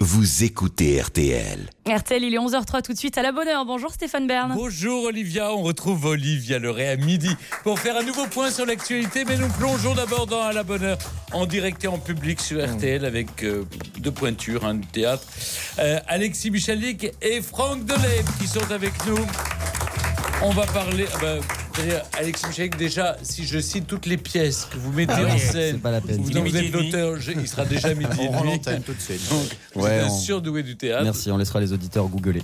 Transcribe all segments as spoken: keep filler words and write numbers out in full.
vous écoutez R T L. R T L, il est onze heures zéro trois tout de suite à la bonne heure. Bonjour Stéphane Bern. Bonjour Olivia, on retrouve Olivia Leray à midi pour faire un nouveau point sur l'actualité. Mais nous plongeons d'abord dans à la bonne heure en direct et en public sur R T L avec euh, deux pointures, un théâtre. Euh, Alexis Michalik et Franck Delay qui sont avec nous. On va parler... Euh, Alexis Michalik, déjà, si je cite toutes les pièces que vous mettez ah en oui, scène, c'est pas la peine. vous, vous êtes l'auteur, je, il sera déjà midi et demi. On l'antenne tout de suite. Donc, vous ouais, êtes un on... surdoué du théâtre. Merci, on laissera les auditeurs googler.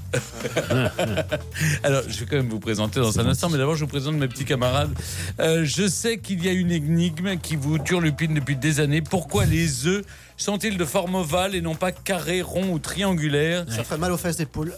Alors, je vais quand même vous présenter dans c'est un instant, mais d'abord, je vous présente mes petits camarades. Euh, je sais qu'il y a une énigme qui vous turlupine depuis des années. Pourquoi les œufs sont-ils de forme ovale et non pas carrés, ronds ou triangulaires? Ça ferait mal aux fesses des poules.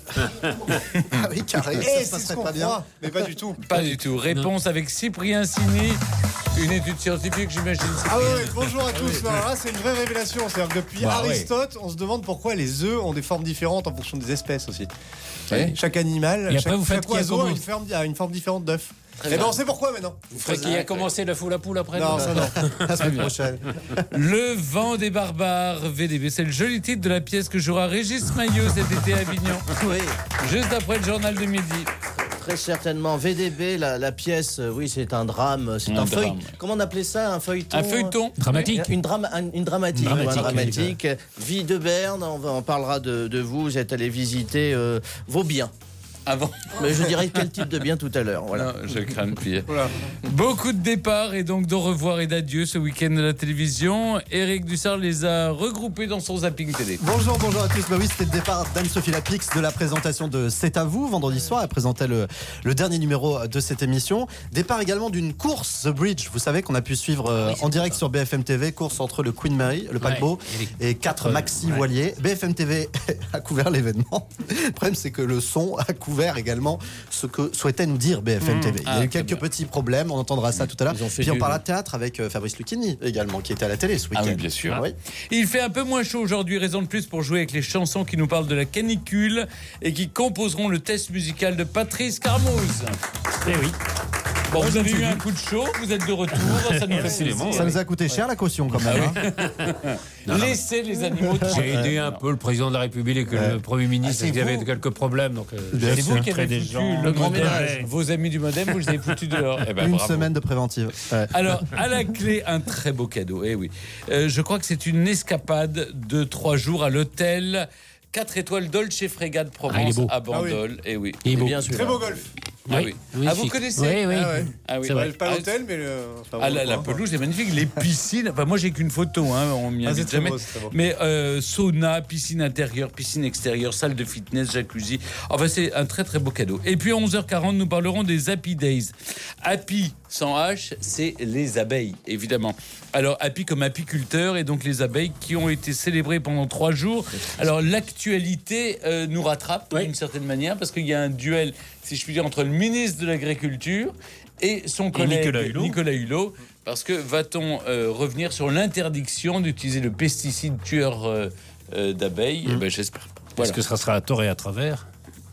Ah oui, carré, hey, ça se passerait pas bien. Mais pas du tout. Pas du tout. Réponse non. Avec Cyprien Sini, une étude scientifique, j'imagine. Ah oui, bonjour à tous. Alors là, c'est une vraie révélation. C'est-à-dire que depuis bah, Aristote, ouais. on se demande pourquoi les œufs ont des formes différentes en fonction des espèces aussi. Ouais. Chaque animal, et chaque, après, vous faites chaque oiseau a une, forme, a une forme différente d'œuf. Et ben on sait pourquoi maintenant. Vous ferez qui a commencé le fou la poule après? Non, ça non. La semaine prochaine. Le vent des barbares, V D B. C'est le joli titre de la pièce que jouera Régis Maillot cet été à Avignon. Oui. Juste après le journal de midi. Très certainement. V D B, la, la pièce, oui, c'est un drame. C'est un, un feuille. Comment on appelait ça? Un feuilleton? Un feuilleton. Dramatique. Une, drama, une, une dramatique. Une dramatique. Un dramatique. Vie de Berne, on, va, on parlera de, de vous. Vous êtes allé visiter euh, vos biens. Avant. Mais je dirais quel type de bien tout à l'heure. Voilà. Non, je crains le pire. Voilà. Beaucoup de départs et donc d'au revoir et d'adieu ce week-end de la télévision. Éric Dussard les a regroupés dans son zapping télé. Bonjour, bonjour à tous. Bah oui, c'était le départ d'Anne-Sophie Lapix de la présentation de C'est à vous vendredi soir. Elle présentait le, le dernier numéro de cette émission. Départ également d'une course, The Bridge. Vous savez qu'on a pu suivre euh, oui, en direct ça. Sur B F M T V, course entre le Queen Mary, le paquebot, ouais, et quatre maxi ouais. voiliers. B F M T V a couvert l'événement. Le problème, c'est que le son a couvert également ce que souhaitait nous dire B F M T V. Mmh. Il y a eu ah, quelques bien. petits problèmes, on entendra ça tout à l'heure. Puis on parlera de théâtre avec euh, Fabrice Lucchini également, qui était à la télé ce week-end. Ah oui, bien sûr. Ah, oui. Il fait un peu moins chaud aujourd'hui, raison de plus pour jouer avec les chansons qui nous parlent de la canicule et qui composeront le test musical de Patrice Carmouze. Eh oui. Bon, vous avez eu un coup de chaud, vous êtes de retour, ça nous fait plaisir. Ça nous a coûté cher la caution quand même. Hein. Laissez les animaux. J'ai aidé un peu le président de la République et le Premier ministre ah, qui avait quelques problèmes. Donc, euh, c'est vous qui avez foutu gens, le grand ménage. Vos amis du Modem, vous les avez foutus dehors. Eh ben, Une bravo. semaine de préventive. Ouais. Alors, à la clé, un très beau cadeau. Eh oui. Euh, je crois que c'est une escapade de trois jours à l'hôtel quatre étoiles Dolce Fregade Provence ah, à Bandol. Ah oui. Et oui. Il est beau. Bien sûr. Très beau golf. Ah oui. oui. Ah, vous connaissez? Oui, oui. Ah ouais. Ah oui. C'est pas l'hôtel, mais le. Enfin, ah, la, la pelouse est magnifique. Les piscines. Enfin, moi, j'ai qu'une photo. Hein, on m'y invite ah, jamais. beau, mais euh, sauna, piscine intérieure, piscine extérieure, salle de fitness, jacuzzi. Enfin, c'est un très très beau cadeau. Et puis à onze heures quarante, nous parlerons des Happy Days. Happy sans H, c'est les abeilles, évidemment. Alors, Happy comme apiculteur et donc les abeilles qui ont été célébrées pendant trois jours. Alors, l'actualité euh, nous rattrape oui. d'une certaine manière parce qu'il y a un duel, si je puis dire, entre le ministre de l'Agriculture et son collègue et Nicolas Hulot. Nicolas Hulot. Parce que va-t-on euh, revenir sur l'interdiction d'utiliser le pesticide tueur euh, euh, d'abeilles? mmh. Eh ben, j'espère. Voilà. Est-ce que ça sera à tort et à travers?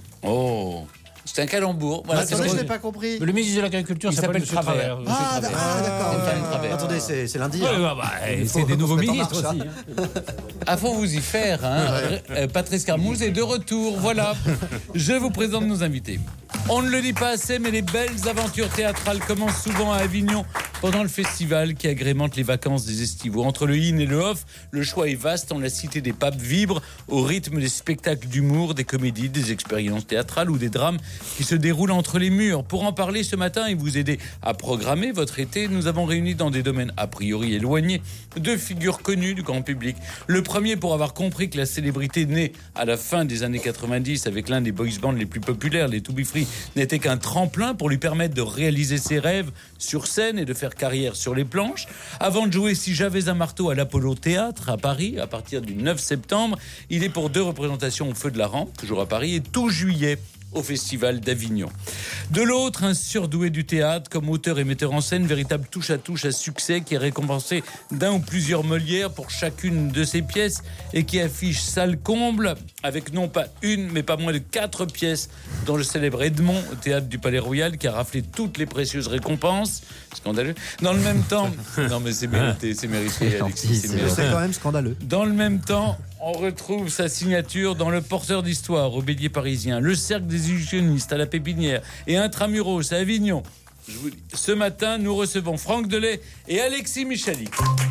Oh, c'est un calembour. Voilà, attendez, je n'ai pas compris. Le ministre de l'Agriculture il s'appelle Travers. Ah, d'accord. Ah, ah, attendez, c'est, c'est lundi. Ouais, hein. bah, bah, c'est des nouveaux ministres aussi. Ah, faut vous y faire. Hein. Ouais. Patrice Carmouze est de retour. Voilà. Je vous présente nos invités. On ne le dit pas assez, mais les belles aventures théâtrales commencent souvent à Avignon pendant le festival qui agrémente les vacances des estivaux. Entre le in et le off, le choix est vaste. En la cité des papes vibre au rythme des spectacles d'humour, des comédies, des expériences théâtrales ou des drames qui se déroulent entre les murs. Pour en parler ce matin et vous aider à programmer votre été, nous avons réuni dans des domaines a priori éloignés deux figures connues du grand public. Le premier pour avoir compris que la célébrité née à la fin des années quatre-vingt-dix avec l'un des boys bands les plus populaires, les To Be Free, n'était qu'un tremplin pour lui permettre de réaliser ses rêves sur scène et de faire carrière sur les planches. Avant de jouer Si j'avais un marteau à l'Apollo Théâtre à Paris, à partir du neuf septembre, il est pour deux représentations au Feu de la Rampe, toujours à Paris, et tout juillet au Festival d'Avignon. De l'autre, un surdoué du théâtre, comme auteur et metteur en scène, véritable touche-à-touche à succès, qui est récompensé d'un ou plusieurs Molières pour chacune de ses pièces et qui affiche salle comble avec non pas une, mais pas moins de quatre pièces dans le célèbre Edmond, au théâtre du Palais Royal, qui a raflé toutes les précieuses récompenses. Scandaleux. Dans le même temps, non mais c'est mérité, c'est mérité, Alexis, c'est mérité. C'est quand même scandaleux. Dans le même temps, on retrouve sa signature dans Le Porteur d'Histoire au Bélier parisien, Le Cercle des illusionnistes à la Pépinière et Intramuros à Avignon. Je vous dis, ce matin, nous recevons Franck Delay et Alexis Michalik.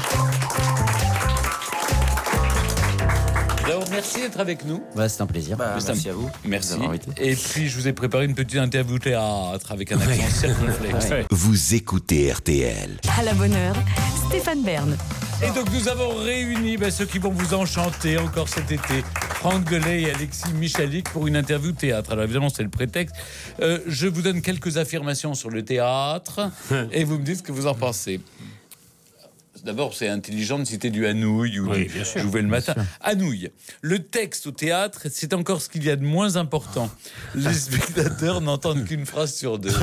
Alors, merci d'être avec nous. Bah, c'est un plaisir. Bah, merci à vous. Merci. Et puis, je vous ai préparé une petite interview théâtre avec un accent circonflexe. Ouais. Vous écoutez R T L. À la bonne heure, Stéphane Bern. Et donc, nous avons réuni bah, ceux qui vont vous enchanter encore cet été. Franck Delay et Alexis Michalik pour une interview théâtre. Alors, évidemment, c'est le prétexte. Euh, je vous donne quelques affirmations sur le théâtre et vous me dites ce que vous en pensez. D'abord, c'est intelligent de citer du Anouilh ou oui, du bien sûr, Jouvet le matin. sûr. Anouilh. Le texte au théâtre, c'est encore ce qu'il y a de moins important. Les spectateurs n'entendent qu'une phrase sur deux.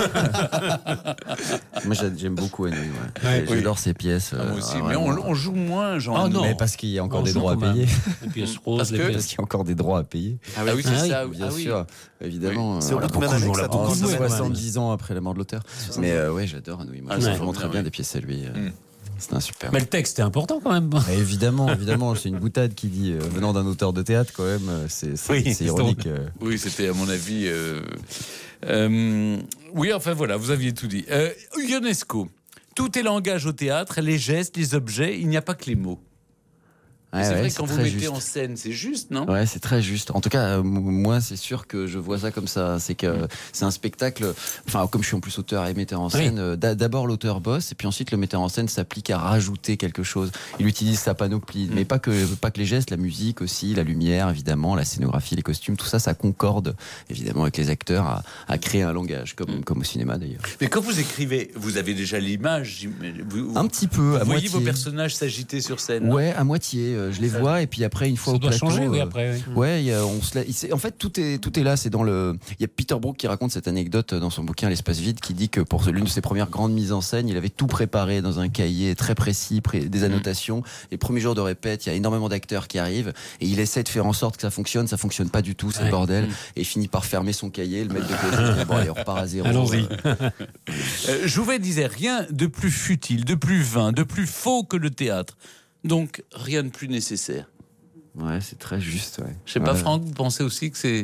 Moi, j'aime beaucoup Anouilh. Ouais. Ouais, J'adore oui. ses pièces. Ah, moi euh, aussi. vraiment. Mais on, on joue moins, Jean. Oh, non. Mais parce qu'il y a encore On des joue droits à quand même. payer. Les pièces roses, Parce les que- pièces. Parce qu'il y a encore des droits à payer. Ah oui, c'est Ah oui, ça. Bien Ah oui. sûr, évidemment. C'est au euh, bout de combien beaucoup d'années joué, que on ça l'a beaucoup tourne joué, quand même. soixante-dix ans après la mort de l'auteur. Mais euh, ouais, j'adore Anouilh. Moi, Ah, je ouais. sais vraiment très Ouais. bien des pièces à lui. euh, Mm. C'est un super. Mais le texte est important quand même. Mais évidemment, évidemment, c'est une boutade qui dit, euh, venant d'un auteur de théâtre, quand même, euh, c'est c'est- Oui, c'est c'est ironique. euh. Oui, c'était à mon avis. euh, euh, oui, enfin voilà, vous aviez tout dit. Euh, Ionesco. Tout est langage au théâtre, les gestes, les objets, il n'y a pas que les mots. Ouais, c'est ouais, vrai c'est quand vous très mettez juste. en scène, c'est juste, non? Ouais, c'est très juste. En tout cas, euh, m- moi, c'est sûr que je vois ça comme ça. C'est que c'est un spectacle. Enfin, comme je suis en plus auteur et metteur en scène, euh, d'a- d'abord l'auteur bosse, et puis ensuite le metteur en scène s'applique à rajouter quelque chose. Il utilise sa panoplie, mais pas que pas que les gestes, la musique aussi, la lumière, évidemment, la scénographie, les costumes, tout ça, ça concorde évidemment avec les acteurs à, à créer un langage, comme comme au cinéma d'ailleurs. Mais quand vous écrivez, vous avez déjà l'image. j'im- Vous, Un petit peu, à vous voyez moitié. vos personnages s'agiter sur scène. non Ouais, à moitié. euh, je les vois, et puis après, une fois Ça au doit plateau, changer, oui, euh, après. Oui. Ouais, il y a- on se la- il s'est- en fait, tout est, tout est là. C'est dans le. Il y a Peter Brook qui raconte cette anecdote dans son bouquin L'espace vide, qui dit que pour l'une de ses premières grandes mises en scène, il avait tout préparé dans un cahier très précis, pré- des annotations. Les premiers jours de répète, il y a énormément d'acteurs qui arrivent et il essaie de faire en sorte que ça fonctionne. Ça fonctionne pas du tout, c'est le Ouais. bordel. Et il finit par fermer son cahier, le mettre de côté. Il dit, bon, allez, on repart à zéro. Allons-y. Euh, Euh, Jouvet disait rien de plus futile, de plus vain, de plus faux que le théâtre. Donc rien de plus nécessaire. Ouais, c'est très juste. Ouais. Je sais pas, Ouais. Franck, vous pensez aussi que c'est.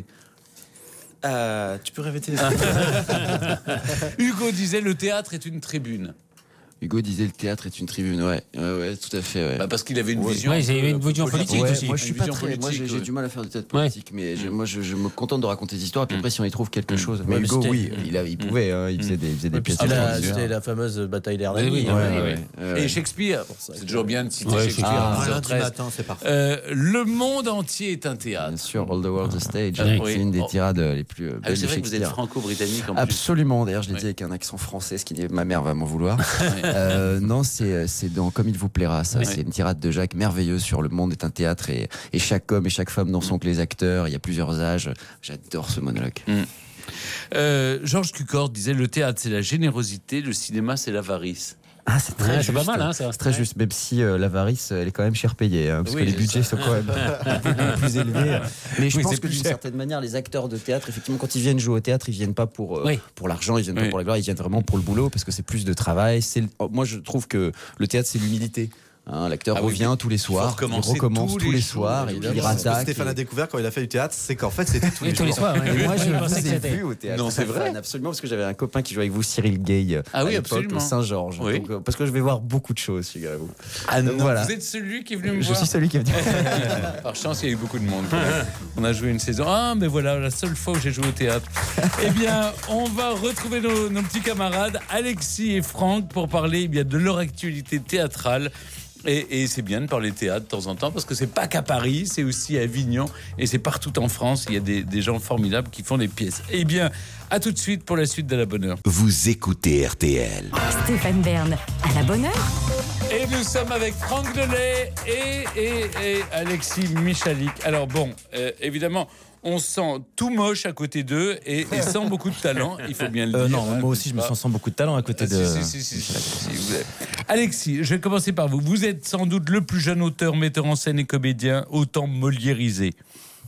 Euh, tu peux répéter Hugo disait le théâtre est une tribune. Hugo disait le théâtre est une tribune. Ouais, ouais, ouais, tout à fait. Ouais. Bah, parce qu'il avait une Ouais. vision. Ouais, un il avait peu- une un peu vision politique Ouais, aussi. moi je suis Une pas vision très. Moi politique, j'ai j'ai ouais. du mal à faire du théâtre politique, mais je- moi je, je me contente de raconter des histoires. Puis après, si on y trouve quelque chose. Mais Ouais, mais Hugo, c'était- oui, il, a, il pouvait. hein, il faisait des, il faisait des Et puis pièces. c'était à la, plusieurs. c'était la fameuse bataille Oui, d'Hernani. oui, hein. Ouais, ouais, ouais, ouais, ouais. Et Shakespeare, c'est toujours bien de citer Ouais, Shakespeare Shakespeare. à Ah, dix heures lundi treize. matin, c'est parfait. Euh, le monde entier est un Bien théâtre. sûr, All the World's a Stage. Ah oui. C'est une des Oh. tirades les plus euh, Ah, belles c'est de vrai que vous êtes Shakespeare. franco-britannique en plus. Absolument. D'ailleurs, je l'ai Oui. dit avec un accent français, ce qui dit ma mère va m'en vouloir. Euh, non, c'est c'est dans Comme il vous plaira. Ça, Oui. c'est une tirade de Jacques merveilleuse sur le monde est un théâtre et, et chaque homme et chaque femme n'en sont que les acteurs. Il y a plusieurs âges. J'adore ce monologue. Euh, Georges Cukor disait le théâtre c'est la générosité, le cinéma c'est l'avarice. Ah, c'est très Ouais, juste. c'est pas mal, hein, ça. C'est très juste, même si euh, l'avarice, elle est quand même cher payée, hein, parce Oui, que les c'est budgets ça. sont quand même beaucoup plus élevés. Mais je Oui, pense c'est que plus d'une cher. certaine manière, les acteurs de théâtre, effectivement, quand ils viennent jouer au théâtre, ils viennent pas pour, euh, Oui. pour l'argent, ils viennent Oui. pas pour la gloire, ils viennent vraiment pour le boulot, parce que c'est plus de travail. C'est le- oh, moi, je trouve que le théâtre, c'est l'humilité. Hein, l'acteur Ah oui, revient tous les soirs, il recommencer recommence tous tous, les les jours, soirs, et puis il évidemment. Ce que rattaque. Stéphane et- a découvert quand il a fait du théâtre, c'est qu'en fait c'était tous Oui, les tous les jours. soirs. ouais. Et moi, je Oui, pensais vous que ai c'était- vu au théâtre. Non, c'est vrai. Absolument, parce que j'avais un copain qui jouait avec vous, Cyril Gay, Ah à oui, l'époque, absolument. au Saint-Georges. Oui. Donc, euh, parce que je vais voir beaucoup de choses, figurez-vous. Ah non, Donc, voilà. vous êtes celui qui est venu me Je voir. suis celui qui a dit. Par chance, il y a eu beaucoup de monde. On a joué une saison. Ah, mais voilà, la seule fois où j'ai joué au théâtre. Eh bien, on va retrouver nos, nos petits camarades Alexis et Franck pour parler eh bien, de leur actualité théâtrale. Et, et c'est bien de parler théâtre de temps en temps parce que c'est pas qu'à Paris, c'est aussi à Avignon et c'est partout en France. Il y a des, des gens formidables qui font des pièces. Eh bien, à tout de suite pour la suite de la bonne heure. Vous écoutez R T L. Stéphane Bern, à la bonne heure. Et nous sommes avec Franck Delay et, et, et Alexis Michalik. Alors bon, euh, évidemment, on sent tout moche à côté d'eux et, et sans beaucoup de talent, il faut bien le Euh, dire. non, hein, moi aussi, je me pas- sens sans beaucoup de talent à côté Ah, de. si, si, si, si, si, si, vous êtes- Alexis, je vais commencer par vous. Vous êtes sans doute le plus jeune auteur, metteur en scène et comédien autant moliérisé.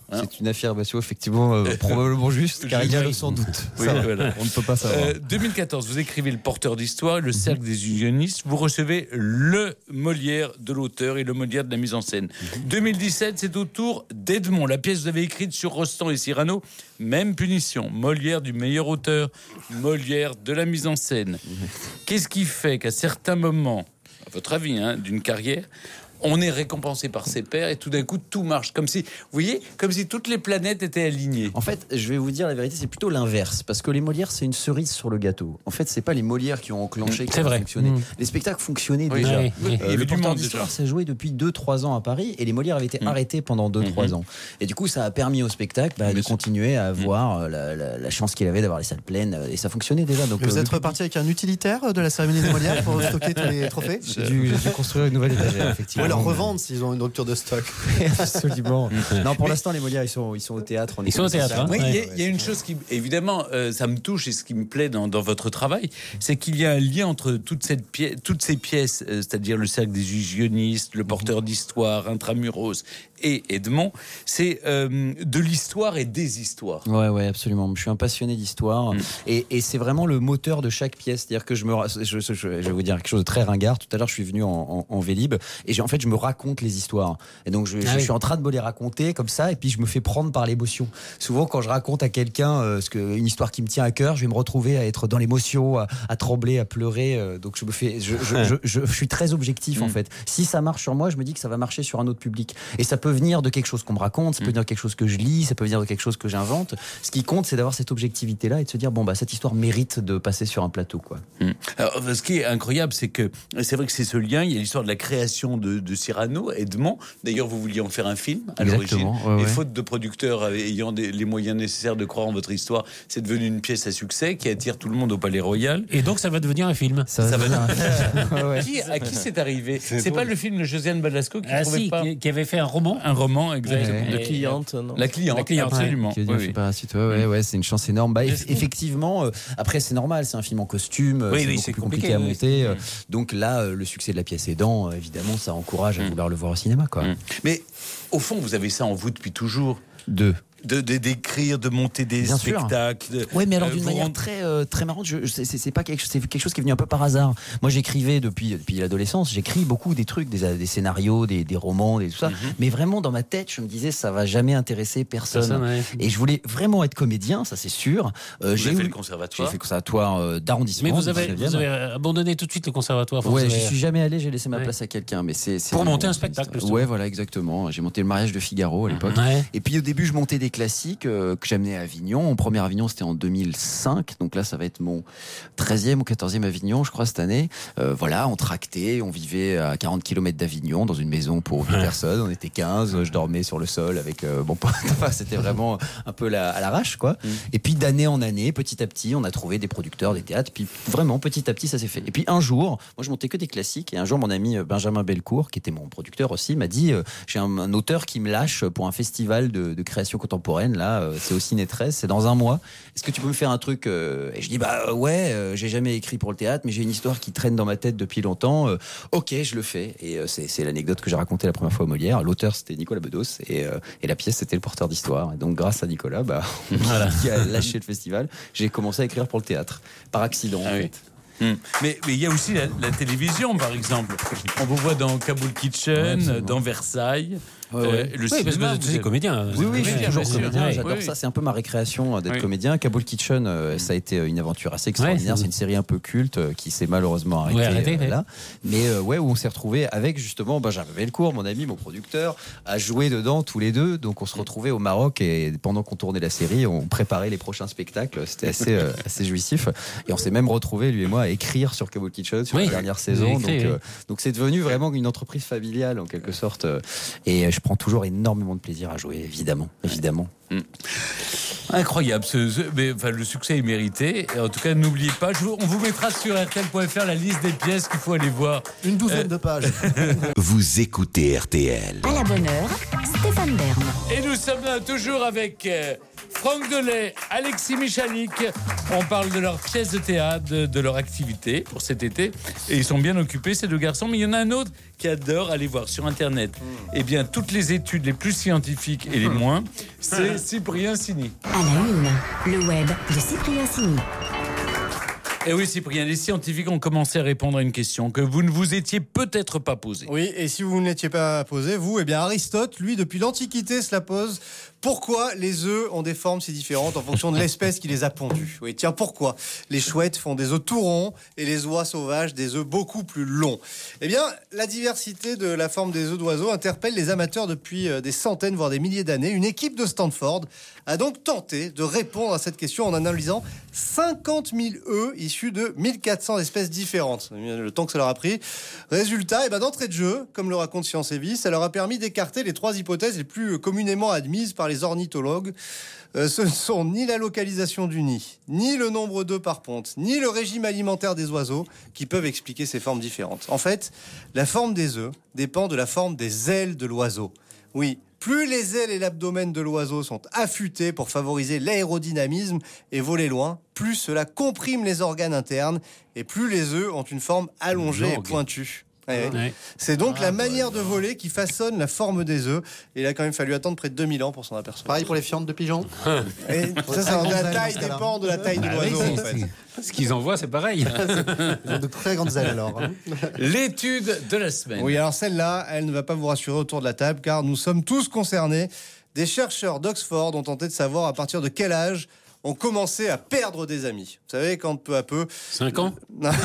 Hein. C'est une affirmation effectivement euh, probablement juste, car il y a le sans doute. Oui, Ça, voilà. On ne peut pas savoir. Euh, deux mille quatorze, vous écrivez Le Porteur d'Histoire, Le Cercle des Illusionnistes. Vous recevez le Molière de l'auteur et le Molière de la mise en scène. deux mille dix-sept, c'est au tour d'Edmond. La pièce que vous avez écrite sur Rostand et Cyrano, même punition. Molière du meilleur auteur, Molière de la mise en scène. Qu'est-ce qui fait qu'à certains moments, à votre avis, hein, d'une carrière, on est récompensé par ses pairs et tout d'un coup tout marche comme si, vous voyez, comme si toutes les planètes étaient alignées. En fait, je vais vous dire la vérité, c'est plutôt l'inverse, parce que les Molières, c'est une cerise sur le gâteau. En fait, c'est pas les Molières qui ont enclenché, qui C'est ont vrai. fonctionné. Mmh. Les spectacles fonctionnaient Oui, déjà. oui, oui. Euh, Il y avait le du Porteur monde d'Histoire, déjà. ça jouait depuis deux trois ans à Paris, et les Molières avaient été Mmh. arrêtés pendant deux trois Mmh. ans. Et du coup, ça a permis au spectacle bah, de continuer à avoir euh, la, la, la chance qu'il avait d'avoir les salles pleines, euh, et ça fonctionnait déjà. Donc, Et vous euh, êtes reparti avec un utilitaire de la cérémonie des Molières pour stocker tous les trophées? J'ai dû, j'ai dû construire une nouvelle étagère, effectivement. Ou alors revendre s'ils ont une rupture de stock. Absolument. Non, pour l'instant, les Molières, ils sont, ils sont au théâtre. on est Ils sont au comme ça. théâtre, hein. Oui, il y a- Ouais. il y, a une chose qui, évidemment, euh, ça me touche et ce qui me plaît dans, dans votre travail, c'est qu'il y a un lien entre toute cette pièce, toutes ces pièces, euh, c'est-à-dire le Cercle des Illusionnistes, le Porteur d'Histoire, Intramuros et Edmond, c'est euh, de l'histoire et des histoires. Ouais, ouais, absolument. Je suis un passionné d'histoire Mm. et, et c'est vraiment le moteur de chaque pièce. C'est-à-dire que je me, ra- je, je- je- je vais vous dire quelque chose de très ringard. Tout à l'heure, je suis venu en, en, en Vélib et j'ai, en fait, je me raconte les histoires. Et donc, je, Ah je, oui. suis en train de me les raconter comme ça et puis je me fais prendre par l'émotion. Souvent, quand je raconte à quelqu'un euh, ce que, une histoire qui me tient à cœur, je vais me retrouver à être dans l'émotion, à, à trembler, à pleurer. euh, donc, je me fais, je, je, je, je, je suis très objectif en Mm. fait. Si ça marche sur moi, je me dis que ça va marcher sur un autre public. Et ça peut venir de quelque chose qu'on me raconte, ça peut venir de quelque chose que je lis, ça peut venir de quelque chose que j'invente. Ce qui compte, c'est d'avoir cette objectivité-là et de se dire bon bah cette histoire mérite de passer sur un plateau, quoi. Mm. Alors, ce qui est incroyable, c'est que c'est vrai que c'est ce lien. Il y a l'histoire de la création de, de Cyrano, Edmond. D'ailleurs, vous vouliez en faire un film à l'origine. Exactement, ouais, Et ouais. faute de producteurs ayant des- les moyens nécessaires de croire en votre histoire, c'est devenu une pièce à succès qui attire tout le monde au Palais Royal. Et donc, ça va devenir un film. Ça, Ça va devenir un- Ouais, ouais. Qui, à qui c'est arrivé? C'est pas le film de Josiane Balasco qui Ah trouvait si, pas qui, qui avait fait un roman. un roman exactement. Ouais. De Et- cliente, non? La cliente, La cliente, absolument. Qui veut Oui, dire, je oui. sais pas, si toi, ouais, ouais, c'est une chance énorme. Bah, eff- effectivement, euh, après c'est normal, c'est un film en costume, euh, Oui, c'est oui, beaucoup c'est plus compliqué, compliqué à oui. monter. euh, Mm. Donc là, euh, le succès de la pièce aidant, euh, évidemment, ça encourage à Mm. vouloir le voir au cinéma, quoi. Mm. Mais au fond, vous avez ça en vous depuis toujours. Deux. De, de- d'écrire, de monter des Bien sûr. spectacles. de- Ouais, mais alors euh, d'une vous manière rend- très euh, très marrante. Je, je- c'est, c'est pas quelque, c'est quelque chose qui est venu un peu par hasard. Moi, j'écrivais depuis depuis l'adolescence. J'écris beaucoup des trucs, des, des scénarios, des, des romans, des tout ça. Mhm. Mais vraiment dans ma tête, je me disais ça va jamais intéresser personne. Personne, ouais. Et je voulais vraiment être comédien, ça c'est sûr. Euh, Vous j'ai avez fait eu- le conservatoire. J'ai fait le conservatoire euh, d'arrondissement. Mais vous du avez, dix-neuvième. vous avez abandonné tout de suite le conservatoire. Ouais, vous je avez- suis jamais allé, j'ai laissé ma Ouais. place à quelqu'un, mais c'est c'est Pour vraiment- monter un spectacle, justement. Ouais, voilà, exactement. J'ai monté le mariage de Figaro à l'époque. Ouais. Et puis au début, je montais des classiques euh, que j'amenais à Avignon. Mon premier Avignon, c'était en deux mille cinq. Donc là, ça va être mon treizième ou quatorzième Avignon, je crois, cette année. Euh, voilà, on tractait, on vivait à quarante kilomètres d'Avignon, dans une maison pour huit Ouais. personnes. On était quinze, je dormais sur le sol avec euh, mon pote. Enfin, c'était vraiment un peu la, à l'arrache, quoi. Mm. Et puis d'année en année, petit à petit, on a trouvé des producteurs, des théâtres. Puis vraiment, petit à petit, ça s'est fait. Et puis un jour, moi, je montais que des classiques. Et un jour, mon ami euh, Benjamin Belcourt, qui était mon producteur aussi, m'a dit euh, j'ai un, un auteur qui me lâche pour un festival de, de création contemporaine. Là, euh, c'est au Ciné treize, c'est dans un mois. Est-ce que tu peux me faire un truc euh, Et je dis bah ouais, euh, j'ai jamais écrit pour le théâtre, mais j'ai une histoire qui traîne dans ma tête depuis longtemps. Euh, ok, je le fais. Et euh, c'est, c'est l'anecdote que j'ai racontée la première fois au Molière. L'auteur, c'était Nicolas Bedos, et, euh, et la pièce, c'était Le Porteur d'Histoire. Et donc, grâce à Nicolas, bah, Voilà. qui a lâché le festival, j'ai commencé à écrire pour le théâtre par accident. Ah en oui. fait. Hmm. Mais mais il y a aussi la, la télévision, par exemple. On vous voit dans Kabul Kitchen, Ouais, dans Versailles. Ouais, ouais. Euh, le Oui, parce cinéma, que vous vous êtes comédien. Oui, oui, je suis comédien, toujours bien sûr. comédien. Ouais. J'adore Oui, ça. oui. C'est un peu ma récréation euh, d'être Oui. comédien. Kabul Kitchen, euh, ça a été une aventure assez extraordinaire. Ouais, c'est- c'est une série un peu culte euh, qui s'est malheureusement arrêtée, Ouais, arrêtée, euh, ouais. là. Mais euh, ouais, où on s'est retrouvés avec justement Benjamin Belcourt, mon ami, mon producteur, à jouer dedans tous les deux. Donc on se retrouvait au Maroc et pendant qu'on tournait la série, on préparait les prochains spectacles. C'était assez euh, assez jouissif. Et on s'est même retrouvés lui et moi à écrire sur Kabul Kitchen sur Oui, la dernière vous saison. avez Donc écrit, oui. euh, donc c'est devenu vraiment une entreprise familiale en quelque sorte. euh, Et euh, je prends toujours énormément de plaisir à jouer, évidemment, évidemment. Incroyable. Ce, ce- mais, enfin, le succès est mérité. Et en tout cas, n'oubliez pas, je vous- on vous mettra sur R T L point F R la liste des pièces qu'il faut aller voir. Une douzaine Euh, de pages. Vous écoutez R T L. À la bonne heure, Stéphane Bern. Et nous sommes là toujours avec euh, Franck Delay, Alexis Michalik, on parle de leur pièce de théâtre, de, de leur activité pour cet été. Et ils sont bien occupés, ces deux garçons. Mais il y en a un autre qui adore aller voir sur Internet eh bien, toutes les études les plus scientifiques et les moins. C'est Cyprien Sini. À la une, le web de Cyprien Sini. Et oui, Cyprien, les scientifiques ont commencé à répondre à une question que vous ne vous étiez peut-être pas posée. Oui, et si vous ne l'étiez pas posé, vous, eh bien Aristote, lui, depuis l'Antiquité, se la pose. Pourquoi les œufs ont des formes si différentes en fonction de l'espèce qui les a pondus? Oui, tiens, pourquoi les chouettes font des œufs tout ronds et les oies sauvages des œufs beaucoup plus longs? Eh bien, la diversité de la forme des œufs d'oiseaux interpelle les amateurs depuis des centaines, voire des milliers d'années. Une équipe de Stanford a donc tenté de répondre à cette question en analysant cinquante mille œufs issus de mille quatre cents espèces différentes. Le temps que ça leur a pris. Résultat, eh ben, d'entrée de jeu, comme le raconte Science et Vie, ça leur a permis d'écarter les trois hypothèses les plus communément admises par les ornithologues. Euh, ce ne sont ni la localisation du nid, ni le nombre d'œufs par ponte, ni le régime alimentaire des oiseaux qui peuvent expliquer ces formes différentes. En fait, la forme des œufs dépend de la forme des ailes de l'oiseau. Oui, plus les ailes et l'abdomen de l'oiseau sont affûtés pour favoriser l'aérodynamisme et voler loin, plus cela comprime les organes internes et plus les œufs ont une forme allongée et pointue. Ouais. Ouais. C'est donc ah, la manière bah, de voler qui façonne la forme des œufs. Et il a quand même fallu attendre près de deux mille ans pour s'en apercevoir. Pareil pour les fientes de pigeons. Et ça, ça la taille dépend de la taille de l'oiseau. Ah, oui, en fait. Ce qu'ils envoient, c'est pareil. Ils ont de très grandes ailes alors. Hein. L'étude de la semaine. Oui, alors celle-là, elle ne va pas vous rassurer autour de la table car nous sommes tous concernés. Des chercheurs d'Oxford ont tenté de savoir à partir de quel âge ont commencé à perdre des amis. Vous savez, quand peu à peu... cinq ans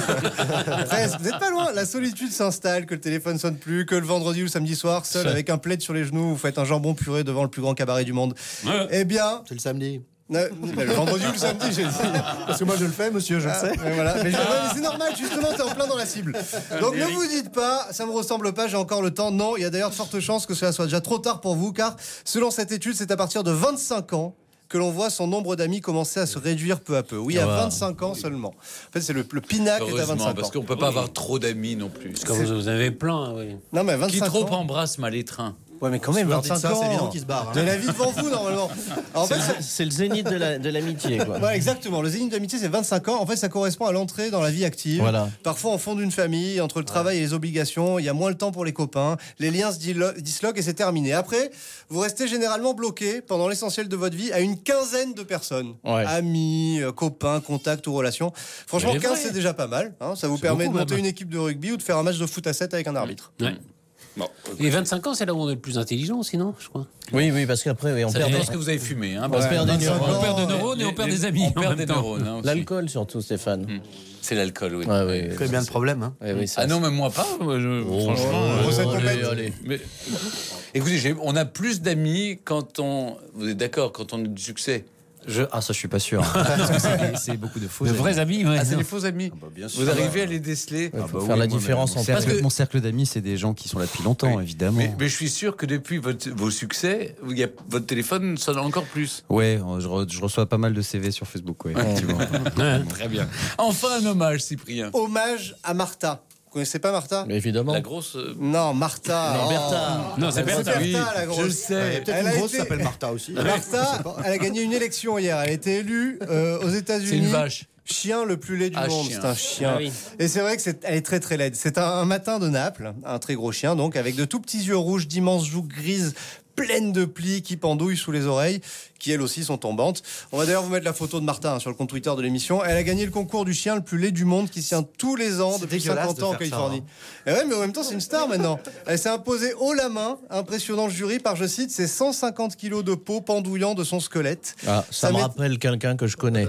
Presque, vous n'êtes pas loin. La solitude s'installe, que le téléphone sonne plus, que le vendredi ou le samedi soir, seul avec un plaid sur les genoux, vous faites un jambon puré devant le plus grand cabaret du monde. Ouais. Eh bien... C'est le samedi. Le, le vendredi ou le samedi, j'ai dit. Parce que moi je le fais, monsieur, je le sais. Ah, voilà. Mais, je, mais c'est normal, justement, t'es en plein dans la cible. Donc ne vous dites pas, ça me ressemble pas, j'ai encore le temps. Non, il y a d'ailleurs de fortes chances que cela soit déjà trop tard pour vous, car selon cette étude, c'est à partir de vingt-cinq ans que l'on voit son nombre d'amis commencer à se réduire peu à peu. Oui, à vingt-cinq ans seulement. En fait, c'est le, le pinacle est à vingt-cinq ans. Parce qu'on peut pas oui. avoir trop d'amis non plus. Parce que vous, vous avez plein, oui. Non, mais vingt-cinq Qui trop ans... embrasse mal les trains. Ouais, mais quand même, vingt-cinq ça, ans, c'est évident qu'il se barre. Hein. De la vie devant vous, normalement. En fait, c'est, c'est le zénith de, la, de l'amitié, quoi. Ouais, exactement. Le zénith de l'amitié, c'est vingt-cinq ans. En fait, ça correspond à l'entrée dans la vie active. Voilà. Parfois, on fonde une famille, entre le travail ouais. et les obligations, il y a moins le temps pour les copains, les liens se disloquent et c'est terminé. Après, vous restez généralement bloqué pendant l'essentiel de votre vie à une quinzaine de personnes. Ouais. Amis, copains, contacts ou relations. Franchement, quinze, c'est déjà pas mal. Hein. Ça vous c'est permet de monter même. une équipe de rugby ou de faire un match de foot à sept avec un arbitre. Ouais. Bon, okay. Et vingt-cinq ans, c'est là où on est le plus intelligent, sinon, je crois. Oui, oui, parce qu'après, oui, on ça perd. Des... ce que vous avez fumé, hein. On, ouais, perd, des neurones. on perd des neurones et on perd des amis. On perd des neurones. Hein, l'alcool, surtout, Stéphane. Mmh. C'est l'alcool, oui. Ouais, oui, c'est bien le problème. Hein. Ouais, oui, ah non, mais moi pas. Moi, je... oh, franchement, oh, euh, allez, allez, allez. Mais... Écoutez, j'ai... on a plus d'amis quand on. Vous êtes d'accord, quand on a du succès. Je... Ah, ça, je suis pas sûr. c'est, c'est beaucoup de faux de amis. vrais amis, ouais. Ah, c'est des faux amis. Ah, bah, bien sûr. Vous arrivez à les déceler. Il ouais, faut ah, bah, faire oui, la différence entre cercle. Que... Mon cercle d'amis, c'est des gens qui sont là depuis longtemps, oui. évidemment. Mais, mais je suis sûr que depuis votre, vos succès, y a, votre téléphone sonne encore plus. Ouais, je, re, je reçois pas mal de C V sur Facebook, ouais, effectivement. Très bien. Enfin, un hommage, Cyprien. Hommage à Martha. Vous connaissez pas Martha? Mais évidemment. La grosse. Euh... Non, Martha. Non, oh. Bertha. Non, c'est Bertha. Oui, la grosse. Je le sais. Ouais, peut-être elle une grosse été... s'appelle Martha aussi. Martha, elle a gagné une élection hier. Elle a été élue euh, aux États-Unis. C'est une vache. Chien le plus laid du ah, monde, chien. c'est un chien. Ah, oui. Et c'est vrai que c'est, elle est très très laide. C'est un, un matin de Naples, un très gros chien, donc avec de tout petits yeux rouges, d'immenses joues grises, pleines de plis qui pendouillent sous les oreilles, qui elles aussi sont tombantes. On va d'ailleurs vous mettre la photo de Martha hein, sur le compte Twitter de l'émission. Elle a gagné le concours du chien le plus laid du monde qui se tient tous les ans c'est depuis cinquante ans en Californie. Ça, hein. Et ouais, mais en même temps, c'est une star maintenant. Elle s'est imposée haut la main, impressionnant le jury par, je cite, ses cent cinquante kilos de peau pendouillant de son squelette. Ah, ça, ça me met... rappelle quelqu'un que je connais.